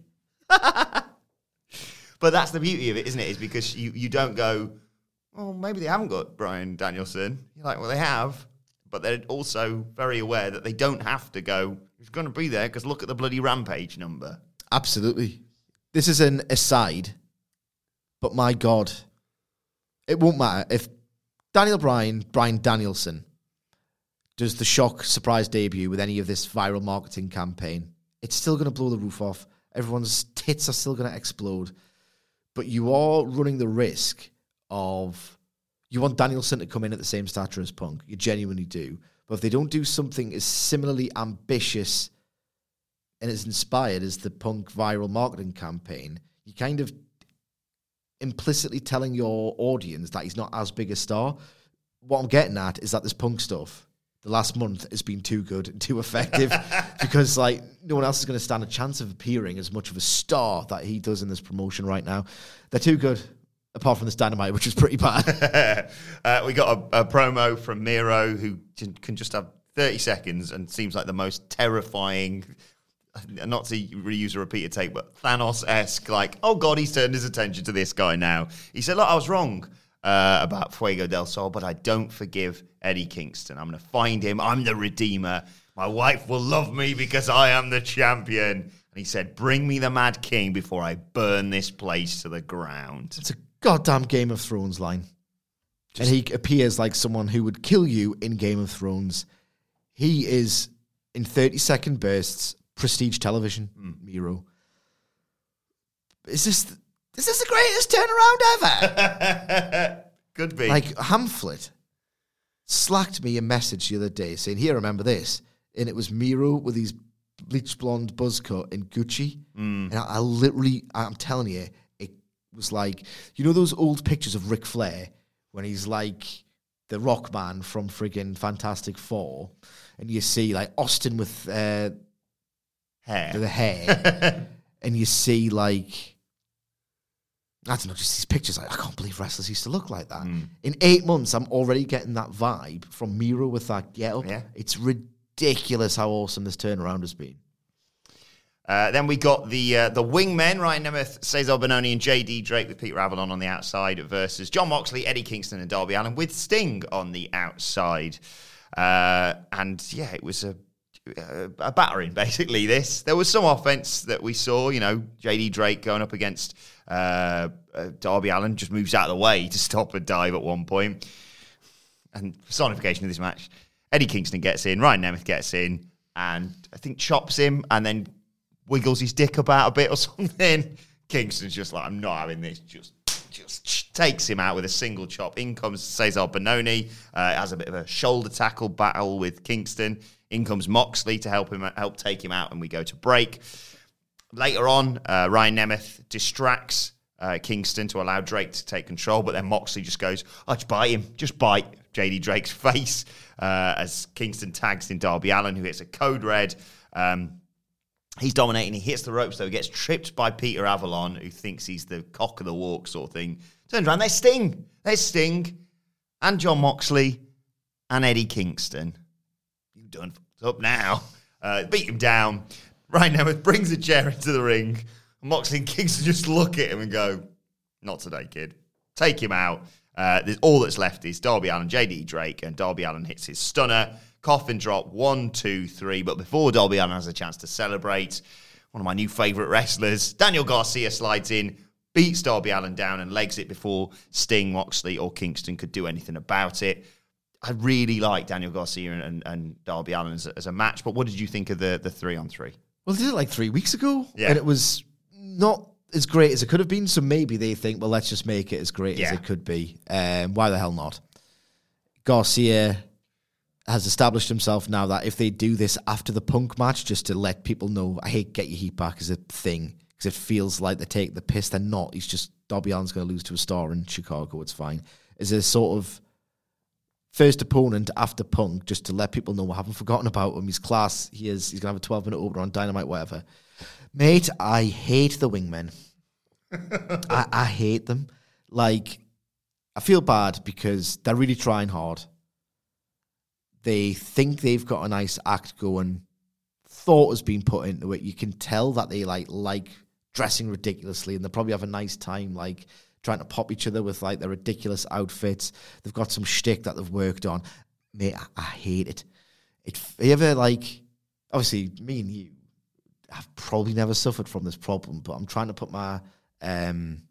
But that's the beauty of it, isn't it? Is because you don't go, oh, maybe they haven't got Bryan Danielson. You're like, well, they have. But they're also very aware that they don't have to go, he's going to be there because look at the bloody Rampage number. Absolutely. This is an aside, but my God, it won't matter. If Bryan Danielson, does the shock surprise debut with any of this viral marketing campaign, it's still going to blow the roof off. Everyone's tits are still going to explode. But you are running the risk of, you want Danielson to come in at the same stature as Punk. You genuinely do. But if they don't do something as similarly ambitious and as inspired as the Punk viral marketing campaign, you kind of implicitly telling your audience that he's not as big a star. What I'm getting at is that this Punk stuff, the last month, has been too good and too effective because no one else is going to stand a chance of appearing as much of a star that he does in this promotion right now. They're too good. Apart from this Dynamite, which is pretty bad. We got a promo from Miro, who can just have 30 seconds and seems like the most terrifying, not to reuse a repeated take, but Thanos-esque, oh God, he's turned his attention to this guy now. He said, look, I was wrong about Fuego del Sol, but I don't forgive Eddie Kingston. I'm going to find him. I'm the Redeemer. My wife will love me because I am the champion. And he said, bring me the Mad King before I burn this place to the ground. It's a goddamn Game of Thrones line. And he appears like someone who would kill you in Game of Thrones. He is, in 30-second bursts, prestige television, Miro. Is this the greatest turnaround ever? Could be. Hamflet slacked me a message the other day saying, here, remember this. And it was Miro with his bleach blonde buzz cut in Gucci. And I literally, I'm telling you, it was those old pictures of Ric Flair when he's like the rock man from friggin' Fantastic Four, and you see Austin with hair, the hair, and you see I don't know, just these pictures. I can't believe wrestlers used to look like that. In 8 months, I'm already getting that vibe from Miro with that get-up. Yeah. It's ridiculous how awesome this turnaround has been. Then we got the wingmen, Ryan Nemeth, Cesar Bononi, and JD Drake with Peter Avalon on the outside versus Jon Moxley, Eddie Kingston, and Darby Allin with Sting on the outside. It was a battering, basically, this. There was some offense that we saw, JD Drake going up against Darby Allin, just moves out of the way to stop a dive at one point. And personification of this match, Eddie Kingston gets in, Ryan Nemeth gets in, and I think chops him, and then wiggles his dick about a bit or something. Kingston's just like, I'm not having this. Just takes him out with a single chop. In comes Cesar Bononi. Has a bit of a shoulder tackle battle with Kingston. In comes Moxley to help take him out, and we go to break. Later on, Ryan Nemeth distracts Kingston to allow Drake to take control, but then Moxley just goes, just bite him. Just bite JD Drake's face as Kingston tags in Darby Allin, who hits a code red. He's dominating. He hits the ropes, though. He gets tripped by Peter Avalon, who thinks he's the cock of the walk sort of thing. Turns around, there's Sting. There's Sting and Jon Moxley and Eddie Kingston. You done up now. Beat him down. Ryan Nemeth brings a chair into the ring. Moxley and Kingston just look at him and go, not today, kid. Take him out. All that's left is Darby Allin, JD Drake, and Darby Allin hits his stunner. Coffin drop, 1, 2, 3. But before Darby Allin has a chance to celebrate, one of my new favourite wrestlers, Daniel Garcia, slides in, beats Darby Allin down and legs it before Sting, Moxley, or Kingston could do anything about it. I really like Daniel Garcia and Darby Allin as a match. But what did you think of the 3-on-3? Well, they did it like 3 weeks ago. Yeah. And it was not as great as it could have been. So maybe they think, well, let's just make it as great as it could be. Why the hell not? Garcia has established himself now that if they do this after the Punk match, just to let people know, I hate Get Your Heat Back as a thing, because it feels like they take the piss. They're not. He's just, Darby Allin's going to lose to a star in Chicago. It's fine. Is a sort of first opponent after Punk, just to let people know we haven't forgotten about him. He's class. He's going to have a 12-minute opener on Dynamite, whatever. Mate, I hate the wingmen. I hate them. Like, I feel bad because they're really trying hard. They think they've got a nice act going. Thought has been put into it. You can tell that they like dressing ridiculously, and they probably have a nice time, like trying to pop each other with like their ridiculous outfits. They've got some shtick that they've worked on. Mate, I hate it. You ever like, obviously, me and you have probably never suffered from this problem, but I'm trying to put my, I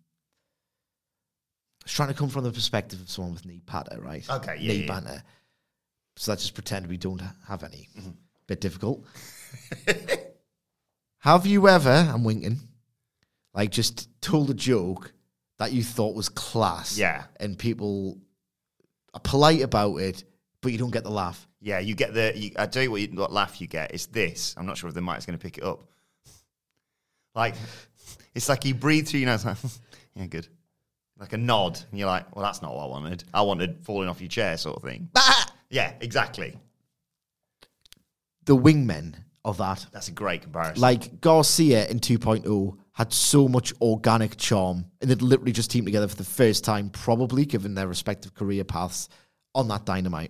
was trying to come from the perspective of someone with knee patter, right? Okay, yeah. Knee banter. So let's just pretend we don't have any. Mm-hmm. Bit difficult. Have you ever, I'm winking, like just told a joke that you thought was class? Yeah. And people are polite about it, but you don't get the laugh? Yeah, you get I tell you what laugh you get. It's this. I'm not sure if the mic's going to pick it up. Like, it's like you breathe through your nose, like, yeah, good. Like a nod. And you're like, well, that's not what I wanted. I wanted falling off your chair sort of thing. Yeah, exactly. The wingmen of that. That's a great comparison. Like, Garcia in 2.0 had so much organic charm, and they'd literally just teamed together for the first time, probably, given their respective career paths, on that Dynamite.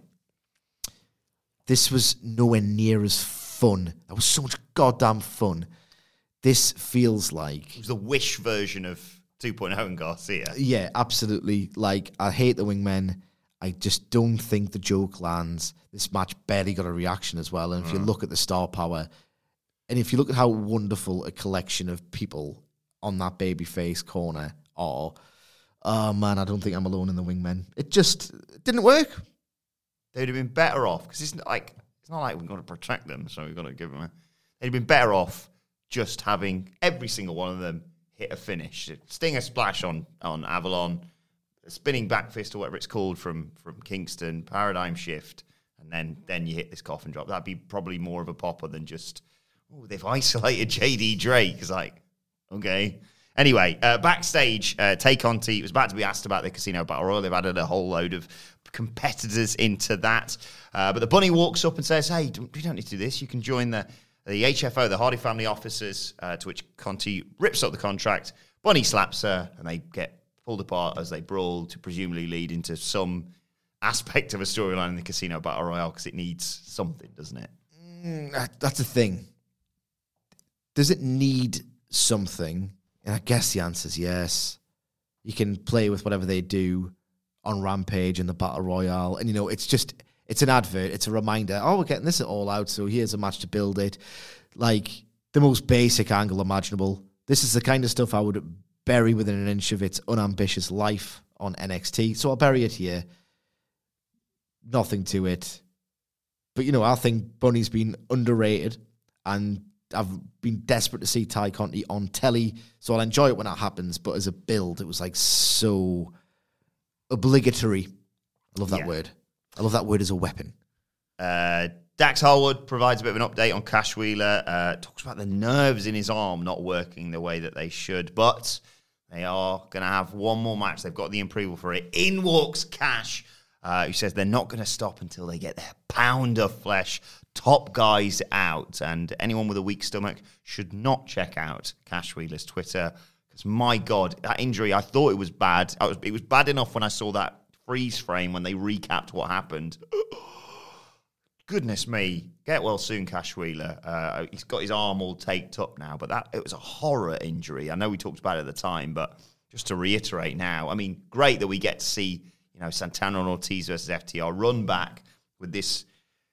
This was nowhere near as fun. That was so much goddamn fun. This feels like... It was the Wish version of 2.0 and Garcia. Yeah, absolutely. Like, I hate the wingmen. I just don't think the joke lands. This match barely got a reaction as well. And if you look at the star power, and if you look at how wonderful a collection of people on that babyface corner are, oh man, I don't think I'm alone in the wingmen. It didn't work. They'd have been better off, because it's not like we've got to protect them, so we've got to give them they'd have been better off just having every single one of them hit a finish. Stinger splash on Avalon, a spinning back fist or whatever it's called from Kingston, paradigm shift, and then you hit this coffin drop. That'd be probably more of a popper than just, they've isolated JD Drake. It's like, okay. Anyway, backstage, Tay Conti was about to be asked about the Casino Battle Royal. They've added a whole load of competitors into that. But the bunny walks up and says, hey, we don't need to do this. You can join the HFO, the Hardy Family Officers, to which Conti rips up the contract. Bunny slaps her, and they get pulled apart as they brawl to presumably lead into some aspect of a storyline in the Casino Battle Royale, because it needs something, doesn't it? That's the thing. Does it need something? And I guess the answer is yes. You can play with whatever they do on Rampage and the Battle Royale. And, it's an advert. It's a reminder. Oh, we're getting this at All Out, so here's a match to build it. Like, the most basic angle imaginable. This is the kind of stuff I would bury within an inch of its unambitious life on NXT. So I'll bury it here. Nothing to it. But, I think Bunny's been underrated. And I've been desperate to see Ty Conti on telly, so I'll enjoy it when that happens. But as a build, it was like so obligatory. I love that word. I love that word as a weapon. Dax Harwood provides a bit of an update on Cash Wheeler. Talks about the nerves in his arm not working the way that they should, but they are going to have one more match. They've got the approval for it. In walks Cash, who says they're not going to stop until they get their pound of flesh. Top guys out. And anyone with a weak stomach should not check out Cash Wheeler's Twitter. Because, my God, that injury, I thought it was bad. It was bad enough when I saw that freeze frame when they recapped what happened. Goodness me. Get well soon, Cash Wheeler. He's got his arm all taped up now, but it was a horror injury. I know we talked about it at the time, but just to reiterate now, I mean, great that we get to see, Santana and Ortiz versus FTR run back with this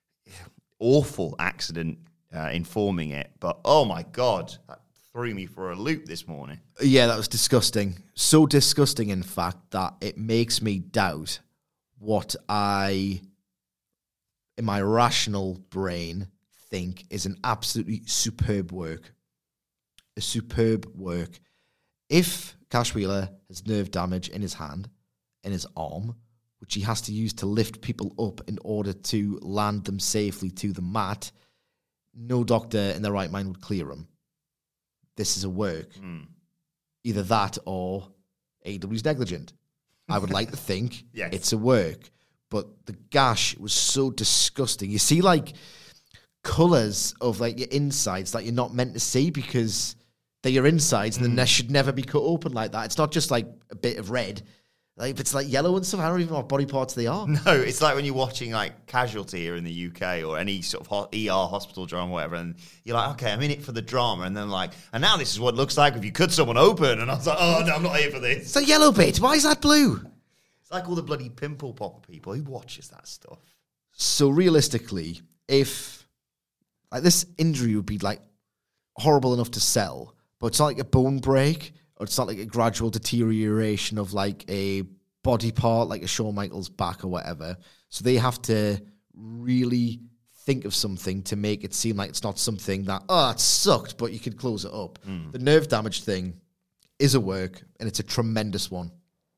awful accident informing it. But, oh my God, that threw me for a loop this morning. Yeah, that was disgusting. So disgusting, in fact, that it makes me doubt what I, in my rational brain, think is an absolutely superb work. A superb work. If Cash Wheeler has nerve damage in his hand, in his arm, which he has to use to lift people up in order to land them safely to the mat, no doctor in their right mind would clear him. This is a work. Either that or AEW's negligent. I would like to think it's a work. But the gash was so disgusting. You see, like, colours of, like, your insides that you're not meant to see because they're your insides and the nest should never be cut open like that. It's not just, like, a bit of red. Like, if it's, like, yellow and stuff, I don't even know what body parts they are. No, it's like when you're watching, like, Casualty here in the UK or any sort of ER hospital drama or whatever, and you're like, okay, I'm in it for the drama. And then, like, and now this is what it looks like if you cut someone open. And I was like, oh, no, I'm not here for this. It's a yellow bit. Why is that blue? Like all the bloody pimple popper people. Who watches that stuff? So realistically, if like this injury would be like horrible enough to sell, but it's not like a bone break or it's not like a gradual deterioration of like a body part, like a Shawn Michaels back or whatever. So they have to really think of something to make it seem like it's not something that, it sucked, but you could close it up. The nerve damage thing is a work and it's a tremendous one.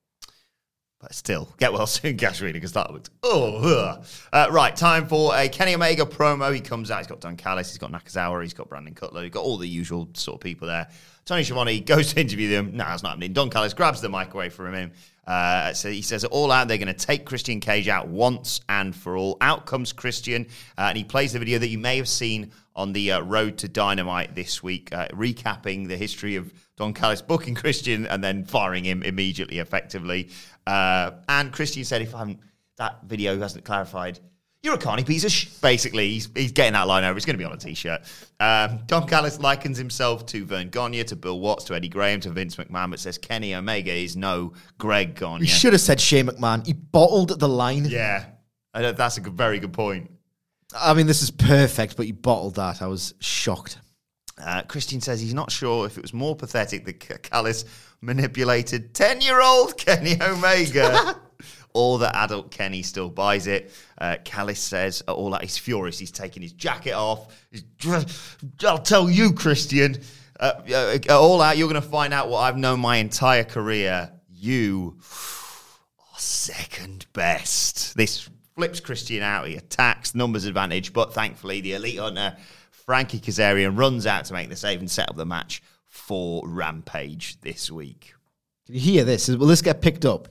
But still, get well soon, Cash Wheeler, because that looked... right, time for a Kenny Omega promo. He comes out, he's got Don Callis, he's got Nakazawa, he's got Brandon Cutler, he's got all the usual sort of people there. Tony Schiavone goes to interview them. No, it's not happening. Don Callis grabs the mic away from him. So he says, all out, they're going to take Christian Cage out once and for all. Out comes Christian, and he plays the video that you may have seen on the Road to Dynamite this week, recapping the history of Don Callis booking Christian and then firing him immediately, effectively. And Christian said, that video hasn't clarified, you're a carny piece of basically, he's getting that line over. It's going to be on a T-shirt. Don Callis likens himself to Vern Gagne, to Bill Watts, to Eddie Graham, to Vince McMahon, but says Kenny Omega is no Greg Gagne. You should have said Shane McMahon. He bottled the line. Yeah, that's a very good point. I mean, this is perfect, but he bottled that. I was shocked. Christian says he's not sure if it was more pathetic that Callis manipulated 10-year-old Kenny Omega or that adult Kenny still buys it. Callis says, all that, he's furious. He's taking his jacket off. I'll tell you, Christian, all out, you're going to find out what I've known my entire career. You are second best. This flips Christian out. He attacks, numbers advantage, but thankfully the Elite Hunter, Frankie Kazarian, runs out to make the save and set up the match for Rampage this week. Can you hear this? Will this get picked up?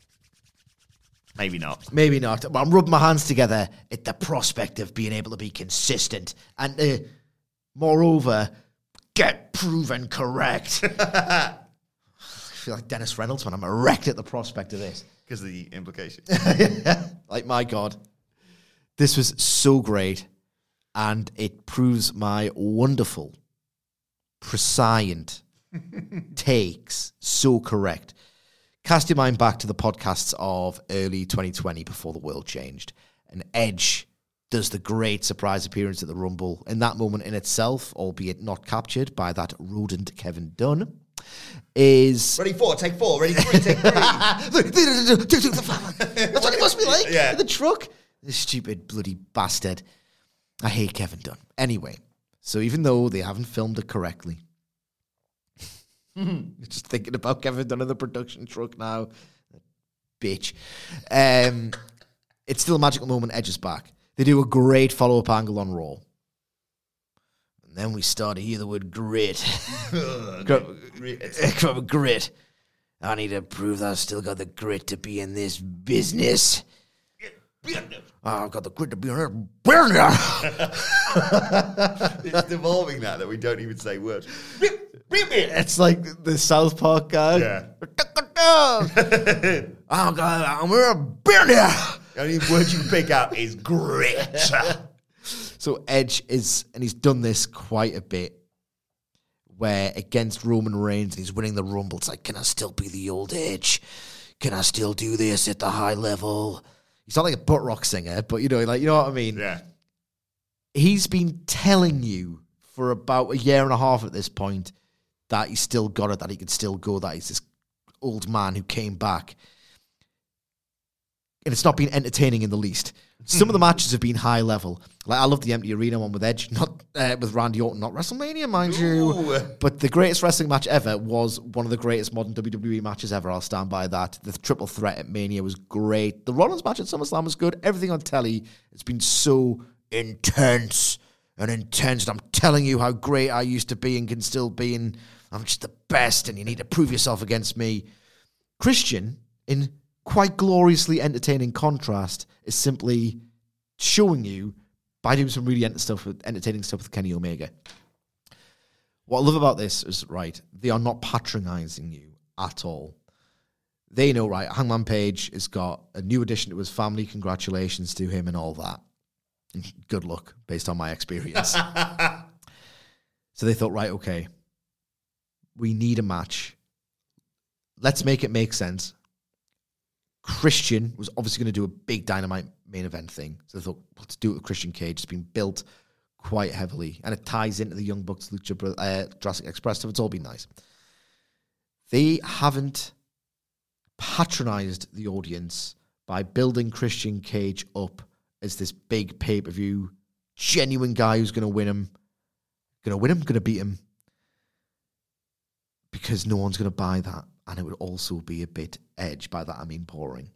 Maybe not. Maybe not. But I'm rubbing my hands together at the prospect of being able to be consistent and, moreover, get proven correct. I feel like Dennis Reynolds when I'm erect at the prospect of this. Because of the implications. Like, my God. This was so great. And it proves my wonderful, prescient takes so correct. Cast your mind back to the podcasts of early 2020 before the world changed. And Edge does the great surprise appearance at the Rumble. In that moment in itself, albeit not captured by that rodent Kevin Dunn, is... Ready for, take 4, ready 3, take 3. That's what it must be like in the truck. This stupid bloody bastard. I hate Kevin Dunn. Anyway, So even though they haven't filmed it correctly, just thinking about Kevin Dunn in the production truck now, bitch. It's still a magical moment. Edge is back. They do a great follow-up angle on Raw. And then we start to hear the word grit. Grit. I need to prove that I've still got the grit to be in this business. I've got the grit to be in this business. It's devolving that we don't even say words. It's like the South Park guy. Yeah. I'm a business. The only word you pick out is grit. So Edge is, and he's done this quite a bit, where against Roman Reigns, he's winning the Rumble. It's like, can I still be the old Edge? Can I still do this at the high level? He's not like a butt rock singer, but you know what I mean? Yeah. He's been telling you for about a year and a half at this point that he's still got it, that he could still go, that he's this old man who came back. And it's not been entertaining in the least. Some of the matches have been high level. Like, I love the empty arena one with Edge, not with Randy Orton, not WrestleMania, mind you. But the greatest wrestling match ever was one of the greatest modern WWE matches ever. I'll stand by that. The triple threat at Mania was great. The Rollins match at SummerSlam was good. Everything on telly has been so intense. And I'm telling you how great I used to be and can still be, and I'm just the best, and you need to prove yourself against me. Christian, in quite gloriously entertaining contrast, is simply showing you by doing some really entertaining stuff with Kenny Omega. What I love about this is, right, they are not patronizing you at all. They know, right, Hangman Page has got a new addition to his family. Congratulations to him and all that. Good luck, based on my experience. So they thought, right, okay, we need a match. Let's make it make sense. Christian was obviously going to do a big Dynamite main event thing. So they thought, let's do it with Christian Cage. It's been built quite heavily. And it ties into the Young Bucks, Jurassic Express stuff. It's all been nice. They haven't patronized the audience by building Christian Cage up as this big pay-per-view, genuine guy who's going to win him. Going to beat him. Because no one's going to buy that. And it would also be a bit Edge. By that, I mean boring.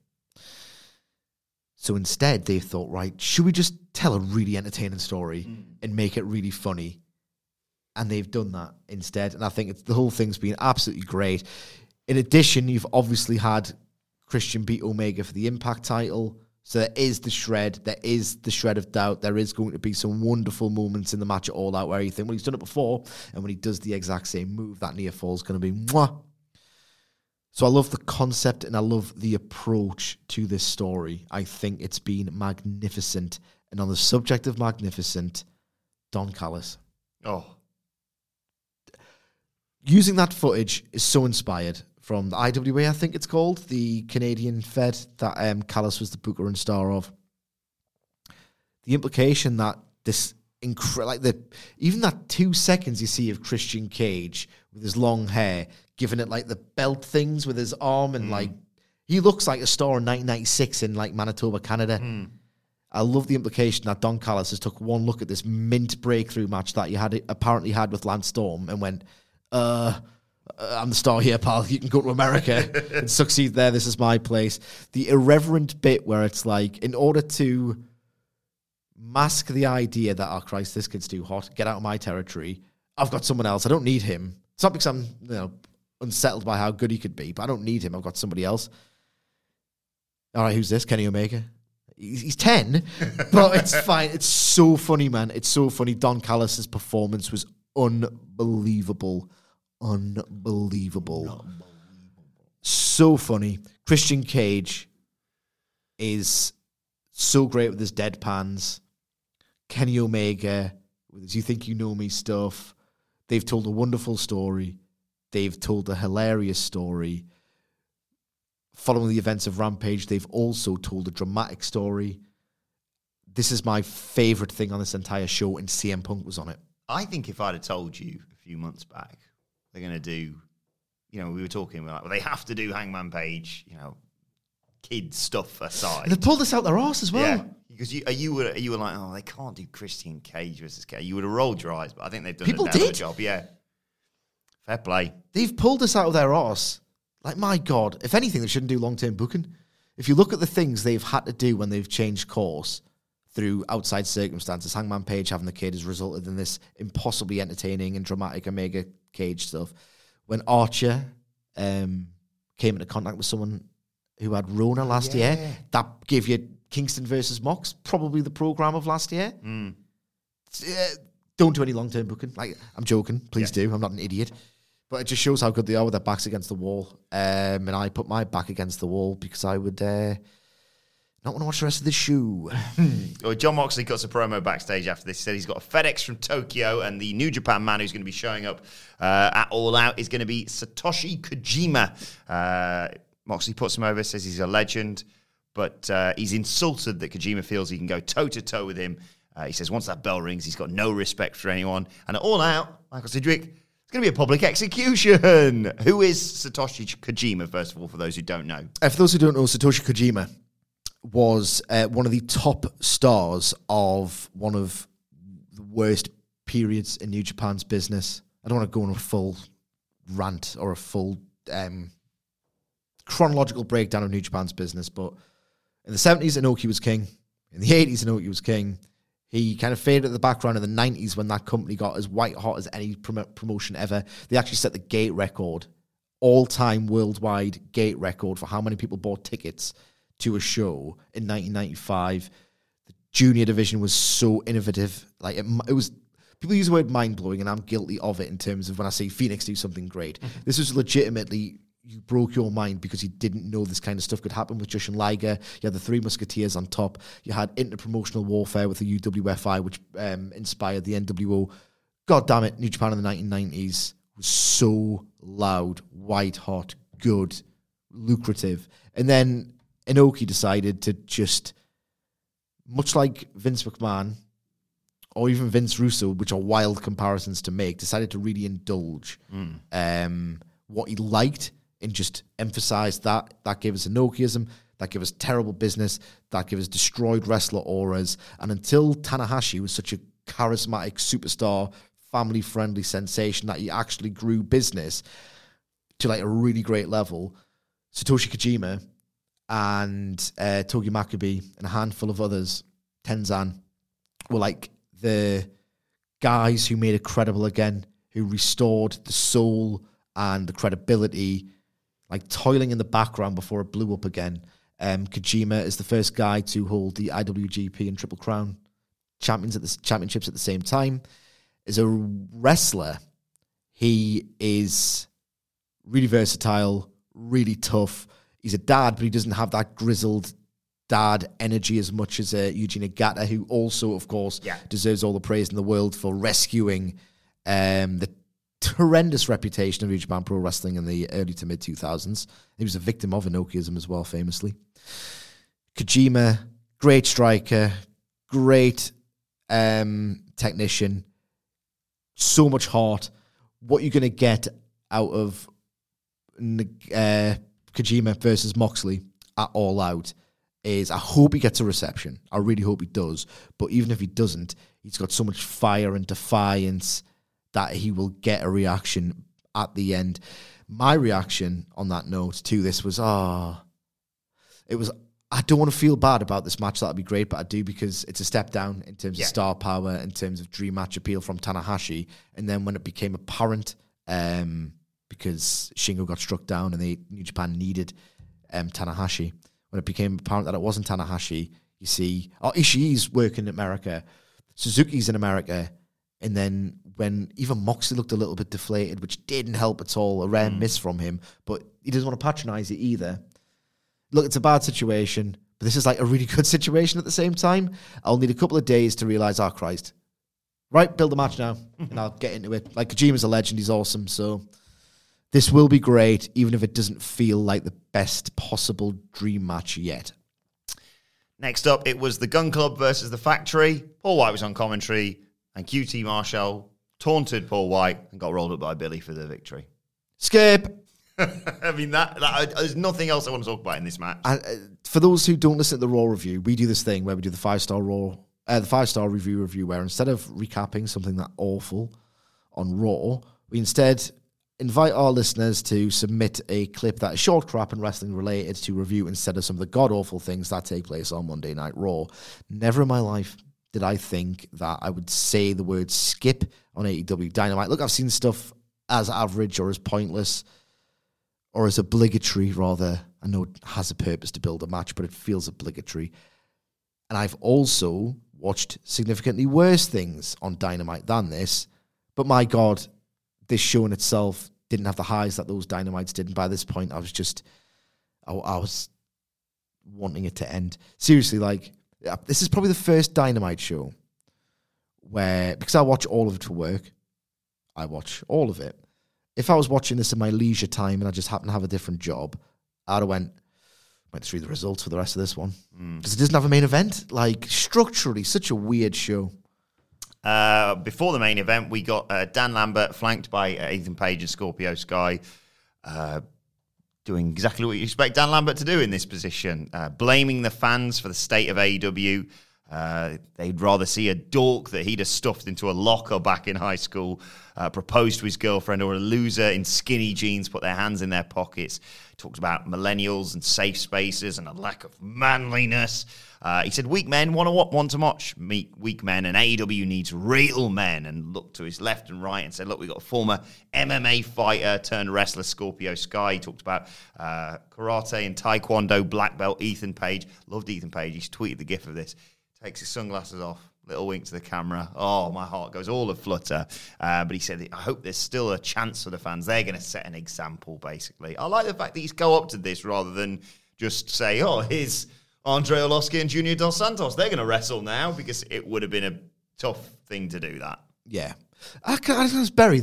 So instead, they thought, right, should we just tell a really entertaining story and make it really funny? And they've done that instead. And I think the whole thing's been absolutely great. In addition, you've obviously had Christian beat Omega for the Impact title. So there is the shred. There is the shred of doubt. There is going to be some wonderful moments in the match at All Out where you think, well, he's done it before. And when he does the exact same move, that near fall is going to be mwah. So I love the concept and I love the approach to this story. I think it's been magnificent. And on the subject of magnificent, Don Callis. Oh. Using that footage is so inspired from the IWA, I think it's called, the Canadian Fed that Callis was the booker and star of. The implication that this even that 2 seconds you see of Christian Cage with his long hair, giving it like the belt things with his arm and like he looks like a star in 1996 in like Manitoba, Canada. I love the implication that Don Callis has took one look at this mint breakthrough match that he apparently had with Lance Storm and went, I'm the star here, pal. You can go to America and succeed there. This is my place. The irreverent bit where it's like, in order to mask the idea that, oh, Christ, this kid's too hot, get out of my territory, I've got someone else. I don't need him. It's not because I'm unsettled by how good he could be, but I don't need him. I've got somebody else. All right, who's this? Kenny Omega. He's 10, but it's fine. It's so funny, man. It's so funny. Don Callis' performance was unbelievable. So funny. Christian Cage is so great with his deadpans. Kenny Omega with his You Think You Know Me stuff. They've told a wonderful story. They've told a hilarious story. Following the events of Rampage, they've also told a dramatic story. This is my favorite thing on this entire show, and CM Punk was on it. I think if I'd have told you a few months back, they're going to do, we were talking about, well, they have to do Hangman Page, kid stuff aside. And they pulled this out their arse as well. Yeah. Because you were like, oh, they can't do Christian Cage versus Cage. You would have rolled your eyes, but I think they've done People a damn good did. job. Yeah. Fair play. They've pulled this out of their arse. Like, my God. If anything, they shouldn't do long-term booking. If you look at the things they've had to do when they've changed course through outside circumstances, Hangman Page having the kid has resulted in this impossibly entertaining and dramatic Omega Cage stuff. When Archer came into contact with someone who had Rona last year, that gave you Kingston versus Mox, probably the program of last year. Don't do any long-term booking. Like, I'm joking. Please do. I'm not an idiot. But it just shows how good they are with their backs against the wall. And I put my back against the wall because I would not want to watch the rest of the show. Well, John Moxley cuts a promo backstage after this. He said he's got a FedEx from Tokyo, and the New Japan man who's going to be showing up at All Out is going to be Satoshi Kojima. Moxley puts him over, says he's a legend, but he's insulted that Kojima feels he can go toe-to-toe with him. He says once that bell rings, he's got no respect for anyone. And at All Out, Michael Sidgwick, it's going to be a public execution. Who is Satoshi Kojima, first of all, for those who don't know? For those who don't know, Satoshi Kojima was one of the top stars of one of the worst periods in New Japan's business. I don't want to go on a full rant or a full chronological breakdown of New Japan's business, but in the 70s, Inoki was king. In the 80s, Inoki was king. He kind of faded at the background in the 90s when that company got as white hot as any promotion ever. They actually set the gate record, all-time worldwide gate record for how many people bought tickets to a show in 1995. The junior division was so innovative. Like it was, people use the word mind-blowing, and I'm guilty of it in terms of when I say Phoenix do something great. This was legitimately, you broke your mind because you didn't know this kind of stuff could happen with Jushin Liger. You had the Three Musketeers on top. You had interpromotional warfare with the UWFI, which inspired the NWO. God damn it, New Japan in the 1990s was so loud, white hot, good, lucrative. And then Inoki decided to just, much like Vince McMahon or even Vince Russo, which are wild comparisons to make, decided to really indulge what he liked and just emphasize that. That gave us Inokiism, that gave us terrible business, that gave us destroyed wrestler auras. And until Tanahashi was such a charismatic superstar, family-friendly sensation that he actually grew business to like a really great level, Satoshi Kojima and Togi Makabe and a handful of others, Tenzan, were like the guys who made it credible again, who restored the soul and the credibility, like toiling in the background before it blew up again. Kojima is the first guy to hold the IWGP and Triple Crown championships at the same time. As a wrestler, he is really versatile, really tough. He's a dad, but he doesn't have that grizzled dad energy as much as Yuji Nagata, who also, of course, deserves all the praise in the world for rescuing the horrendous reputation of New Japan Pro Wrestling in the early to mid-2000s. He was a victim of Inokiism as well, famously. Kojima, great striker, great technician, so much heart. What you're going to get out of Kojima versus Moxley at All Out is, I hope he gets a reception. I really hope he does. But even if he doesn't, he's got so much fire and defiance that he will get a reaction at the end. My reaction on that note to this was, I don't want to feel bad about this match. That'd be great, but I do, because it's a step down in terms of star power, in terms of dream match appeal from Tanahashi. And then when it became apparent, because Shingo got struck down and New Japan needed Tanahashi, when it became apparent that it wasn't Tanahashi, you see, Ishii's working in America, Suzuki's in America, and then when even Moxley looked a little bit deflated, which didn't help at all, a rare miss from him, but he doesn't want to patronize it either. Look, it's a bad situation, but this is like a really good situation at the same time. I'll need a couple of days to realize, Christ. Right, build the match now, and I'll get into it. Like, Kojima's a legend, he's awesome, so this will be great, even if it doesn't feel like the best possible dream match yet. Next up, it was the Gun Club versus the Factory. Paul White was on commentary, and QT Marshall taunted Paul White and got rolled up by Billy for the victory. Skip! I mean, there's nothing else I want to talk about in this match. For those who don't listen to the Raw review, we do this thing where we do the 5-star Raw, the 5-star review, where instead of recapping something that awful on Raw, we instead invite our listeners to submit a clip that is short, crap, and wrestling related to review instead of some of the god-awful things that take place on Monday Night Raw. Never in my life did I think that I would say the word skip on AEW Dynamite. Look, I've seen stuff as average or as pointless or as obligatory, rather. I know it has a purpose to build a match, but it feels obligatory. And I've also watched significantly worse things on Dynamite than this. But my God, this show in itself didn't have the highs that those Dynamites did. And by this point, I was wanting it to end. Seriously, like, this is probably the first Dynamite show where, because I watch all of it for work, I watch all of it. If I was watching this in my leisure time and I just happened to have a different job, I'd have went through the results for the rest of this one. Because it doesn't have a main event. Like, structurally, such a weird show. Before the main event, we got Dan Lambert flanked by Ethan Page and Scorpio Sky, doing exactly what you expect Dan Lambert to do in this position, blaming the fans for the state of AEW. They'd rather see a dork that he'd have stuffed into a locker back in high school, propose to his girlfriend, or a loser in skinny jeans put their hands in their pockets. Talks about millennials and safe spaces and a lack of manliness. He said weak men want to watch weak men, and AEW needs real men, and looked to his left and right and said, look, we've got a former MMA fighter turned wrestler, Scorpio Sky. He talked about karate and taekwondo black belt Ethan Page. Loved Ethan Page. He's tweeted the gif of this. Takes his sunglasses off, little wink to the camera. Oh, my heart goes all aflutter. But he said, I hope there's still a chance for the fans. They're going to set an example, basically. I like the fact that he's co-opted this rather than just say, oh, here's Andre Orlovsky and Junior Dos Santos. They're going to wrestle now, because it would have been a tough thing to do that. Yeah. I just bury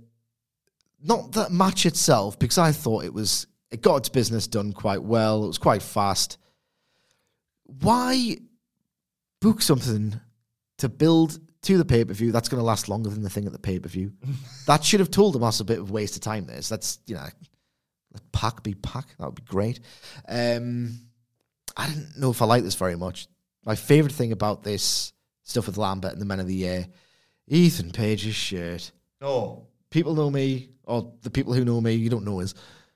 not that match itself, because I thought it got its business done quite well. It was quite fast. Why book something to build to the pay-per-view that's going to last longer than the thing at the pay-per-view? That should have told them that's a bit of a waste of time there. So that's, let Pac be Pac. That would be great. I didn't know if I like this very much. My favourite thing about this stuff with Lambert and the Men of the Year, Ethan Page's shirt. Oh. People know me, or the people who know me, you don't know us.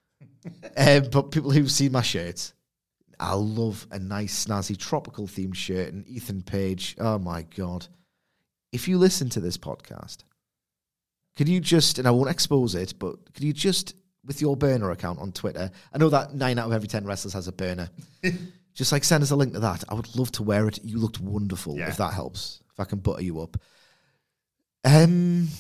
But people who've seen my shirts, I love a nice, snazzy, tropical-themed shirt. And Ethan Page, oh, my God. If you listen to this podcast, could you just, and I won't expose it, but could you just, with your burner account on Twitter, I know that 9 out of every 10 wrestlers has a burner, just send us a link to that. I would love to wear it. You looked wonderful, if that helps, if I can butter you up. It's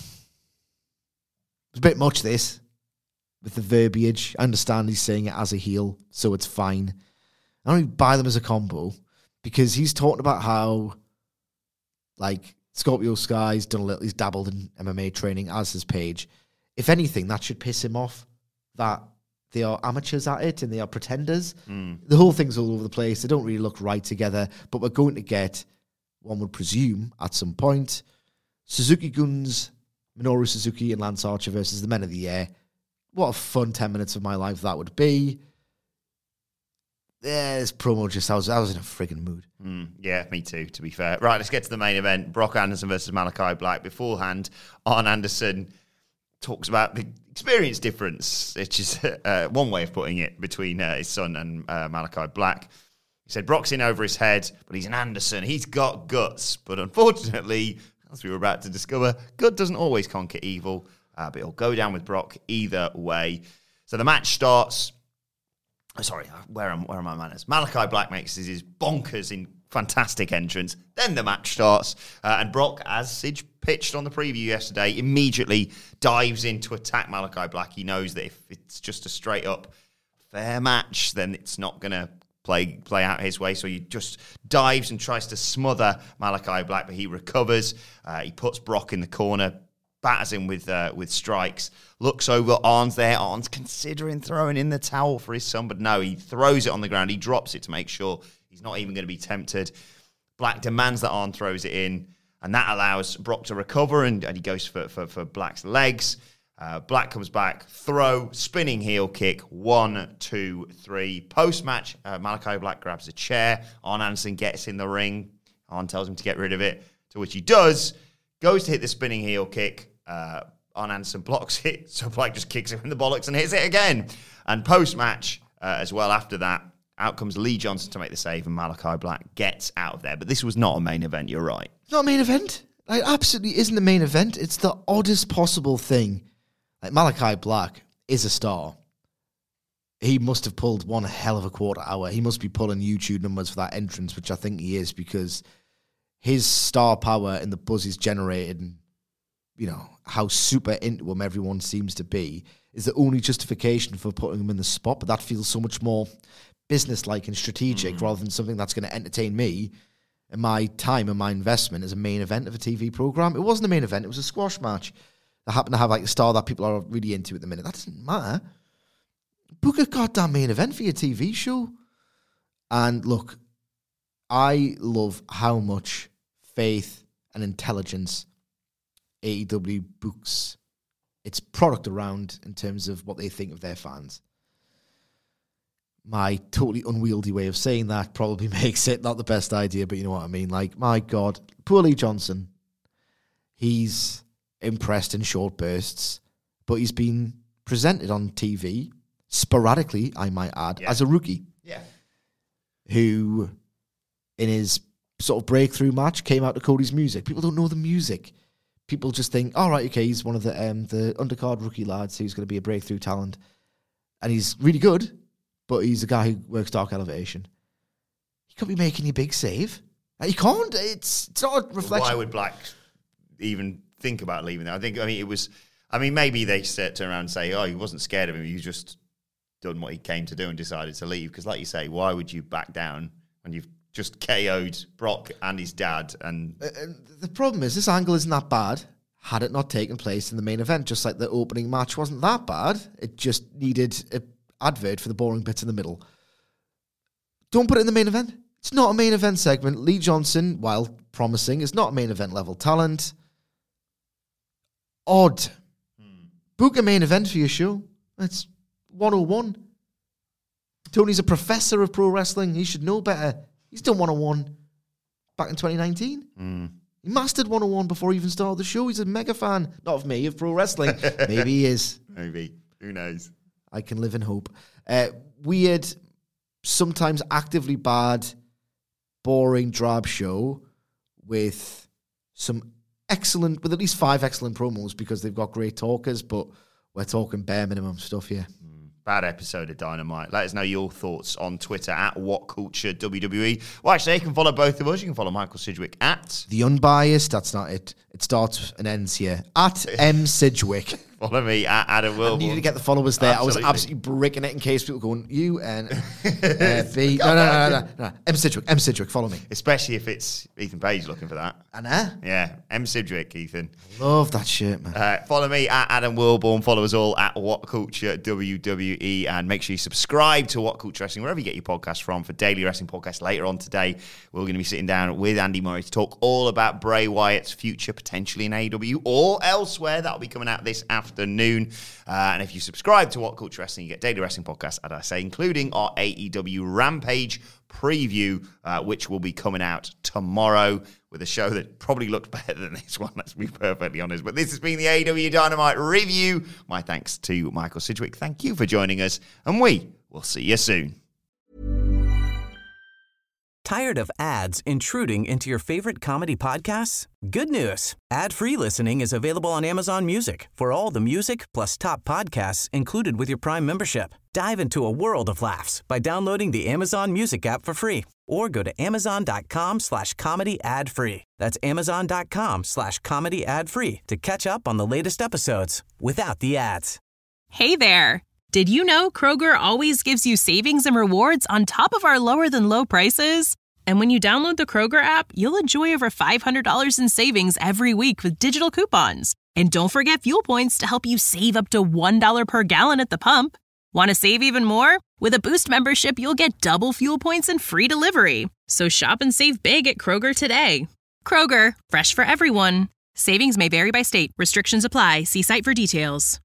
a bit much, this, with the verbiage. I understand he's saying it as a heel, so it's fine. I don't even buy them as a combo, because he's talking about how, Scorpio Sky's done a little, he's dabbled in MMA training, as his Page. If anything, that should piss him off, that they are amateurs at it and they are pretenders. The whole thing's all over the place. They don't really look right together, but we're going to get, one would presume, at some point, Suzuki Guns, Minoru Suzuki and Lance Archer versus the Men of the Year. What a fun 10 minutes of my life that would be. Yeah, this promo just, I was in a friggin' mood. Yeah, me too, to be fair. Right, let's get to the main event. Brock Anderson versus Malachi Black. Beforehand, Arn Anderson talks about the experience difference, which is one way of putting it, between his son and Malachi Black. He said, Brock's in over his head, but he's an Anderson. He's got guts. But unfortunately, as we were about to discover, good doesn't always conquer evil. But he'll go down with Brock either way. So the match starts. Sorry, where are my manners? Malachi Black makes his bonkers in fantastic entrance. Then the match starts, and Brock, as Sidge pitched on the preview yesterday, immediately dives in to attack Malachi Black. He knows that if it's just a straight up fair match, then it's not going to play out his way. So he just dives and tries to smother Malachi Black, but he recovers. He puts Brock in the corner, batters him with strikes, looks over, Arn's there. Arn's considering throwing in the towel for his son, but no, he throws it on the ground. He drops it to make sure he's not even going to be tempted. Black demands that Arn throws it in, and that allows Brock to recover, and he goes for Black's legs. Black comes back, throw, spinning heel kick, 1, 2, 3. Post-match, Malachi Black grabs a chair. Arn Anderson gets in the ring. Arn tells him to get rid of it, to which he does. Goes to hit the spinning heel kick. Arn Anderson blocks it, so Black just kicks him in the bollocks and hits it again. And post-match, as well after that, out comes Lee Johnson to make the save, and Malachi Black gets out of there. But this was not a main event, you're right. It's not a main event. It absolutely isn't a main event. It's the oddest possible thing. Like, Malachi Black is a star. He must have pulled one hell of a quarter hour. He must be pulling YouTube numbers for that entrance, which I think he is, because his star power and the buzz he's generated and, you know, how super into him everyone seems to be is the only justification for putting him in the spot. But that feels so much more business-like and strategic rather than something that's going to entertain me and my time and my investment as a main event of a TV program. It wasn't a main event. It was a squash match that happened to have like a star that people are really into at the minute. That doesn't matter. Book a goddamn main event for your TV show. And look, I love how much faith and intelligence AEW books its product around in terms of what they think of their fans. My totally unwieldy way of saying that probably makes it not the best idea, but you know what I mean. Like, my God, poor Lee Johnson. He's impressed in short bursts, but he's been presented on TV sporadically, I might add, as a rookie. Yeah. Who, in his sort of breakthrough match, came out to Cody's music. People don't know the music. People just think, all right, okay, he's one of the undercard rookie lads who's going to be a breakthrough talent. And he's really good, but he's a guy who works Dark Elevation. He could be making a big save. And he can't. It's not a reflection. Why would Black even think about leaving there? Maybe they turn around and say, oh, he wasn't scared of him. He just done what he came to do and decided to leave. Because like you say, why would you back down when you've just KO'd Brock and his dad? And the problem is, this angle isn't that bad had it not taken place in the main event. Just like the opening match wasn't that bad. It just needed an advert for the boring bits in the middle. Don't put it in the main event. It's not a main event segment. Lee Johnson, while promising, is not a main event level talent. Odd. Book a main event for your show. It's 101. Tony's a professor of pro wrestling. He should know better. He's done 101 back in 2019. He mastered 101 before he even started the show. He's a mega fan. Not of me, of pro wrestling. Maybe he is. Maybe. Who knows? I can live in hope. Weird, sometimes actively bad, boring, drab show with with at least 5 excellent promos because they've got great talkers, but we're talking bare minimum stuff here. Bad episode of Dynamite. Let us know your thoughts on Twitter at WhatCultureWWE. Well, actually, you can follow both of us. You can follow Michael Sidgwick at The Unbiased. That's not it. It starts and ends here. At M. Sidgwick. Follow me at Adam Wilborn. I needed to get the followers there. Absolutely. I was absolutely bricking it in case people going, U, N, B. No. M. Sidgwick. M. Sidgwick. Follow me. Especially if it's Ethan Page looking for that. Anna? Yeah. M. Sidgwick, Ethan. Love that shit, man. Follow me at Adam Wilborn. Follow us all at WhatCultureWWE. And make sure you subscribe to What Culture Wrestling, wherever you get your podcasts from, for daily wrestling podcasts. Later on today, we're going to be sitting down with Andy Murray to talk all about Bray Wyatt's future, potentially in AEW or elsewhere. That'll be coming out this afternoon. And if you subscribe to What Culture Wrestling, you get daily wrestling podcasts, as I say, including our AEW Rampage preview, which will be coming out tomorrow with a show that probably looked better than this one, let's be perfectly honest. But this has been the AEW Dynamite review. My thanks to Michael Sidgwick. Thank you for joining us, and we will see you soon. Tired of ads intruding into your favorite comedy podcasts? Good news. Ad-free listening is available on Amazon Music for all the music plus top podcasts included with your Prime membership. Dive into a world of laughs by downloading the Amazon Music app for free or go to amazon.com/comedy ad-free. That's amazon.com/comedy ad-free to catch up on the latest episodes without the ads. Hey there. Did you know Kroger always gives you savings and rewards on top of our lower than low prices? And when you download the Kroger app, you'll enjoy over $500 in savings every week with digital coupons. And don't forget fuel points to help you save up to $1 per gallon at the pump. Want to save even more? With a Boost membership, you'll get double fuel points and free delivery. So shop and save big at Kroger today. Kroger, fresh for everyone. Savings may vary by state. Restrictions apply. See site for details.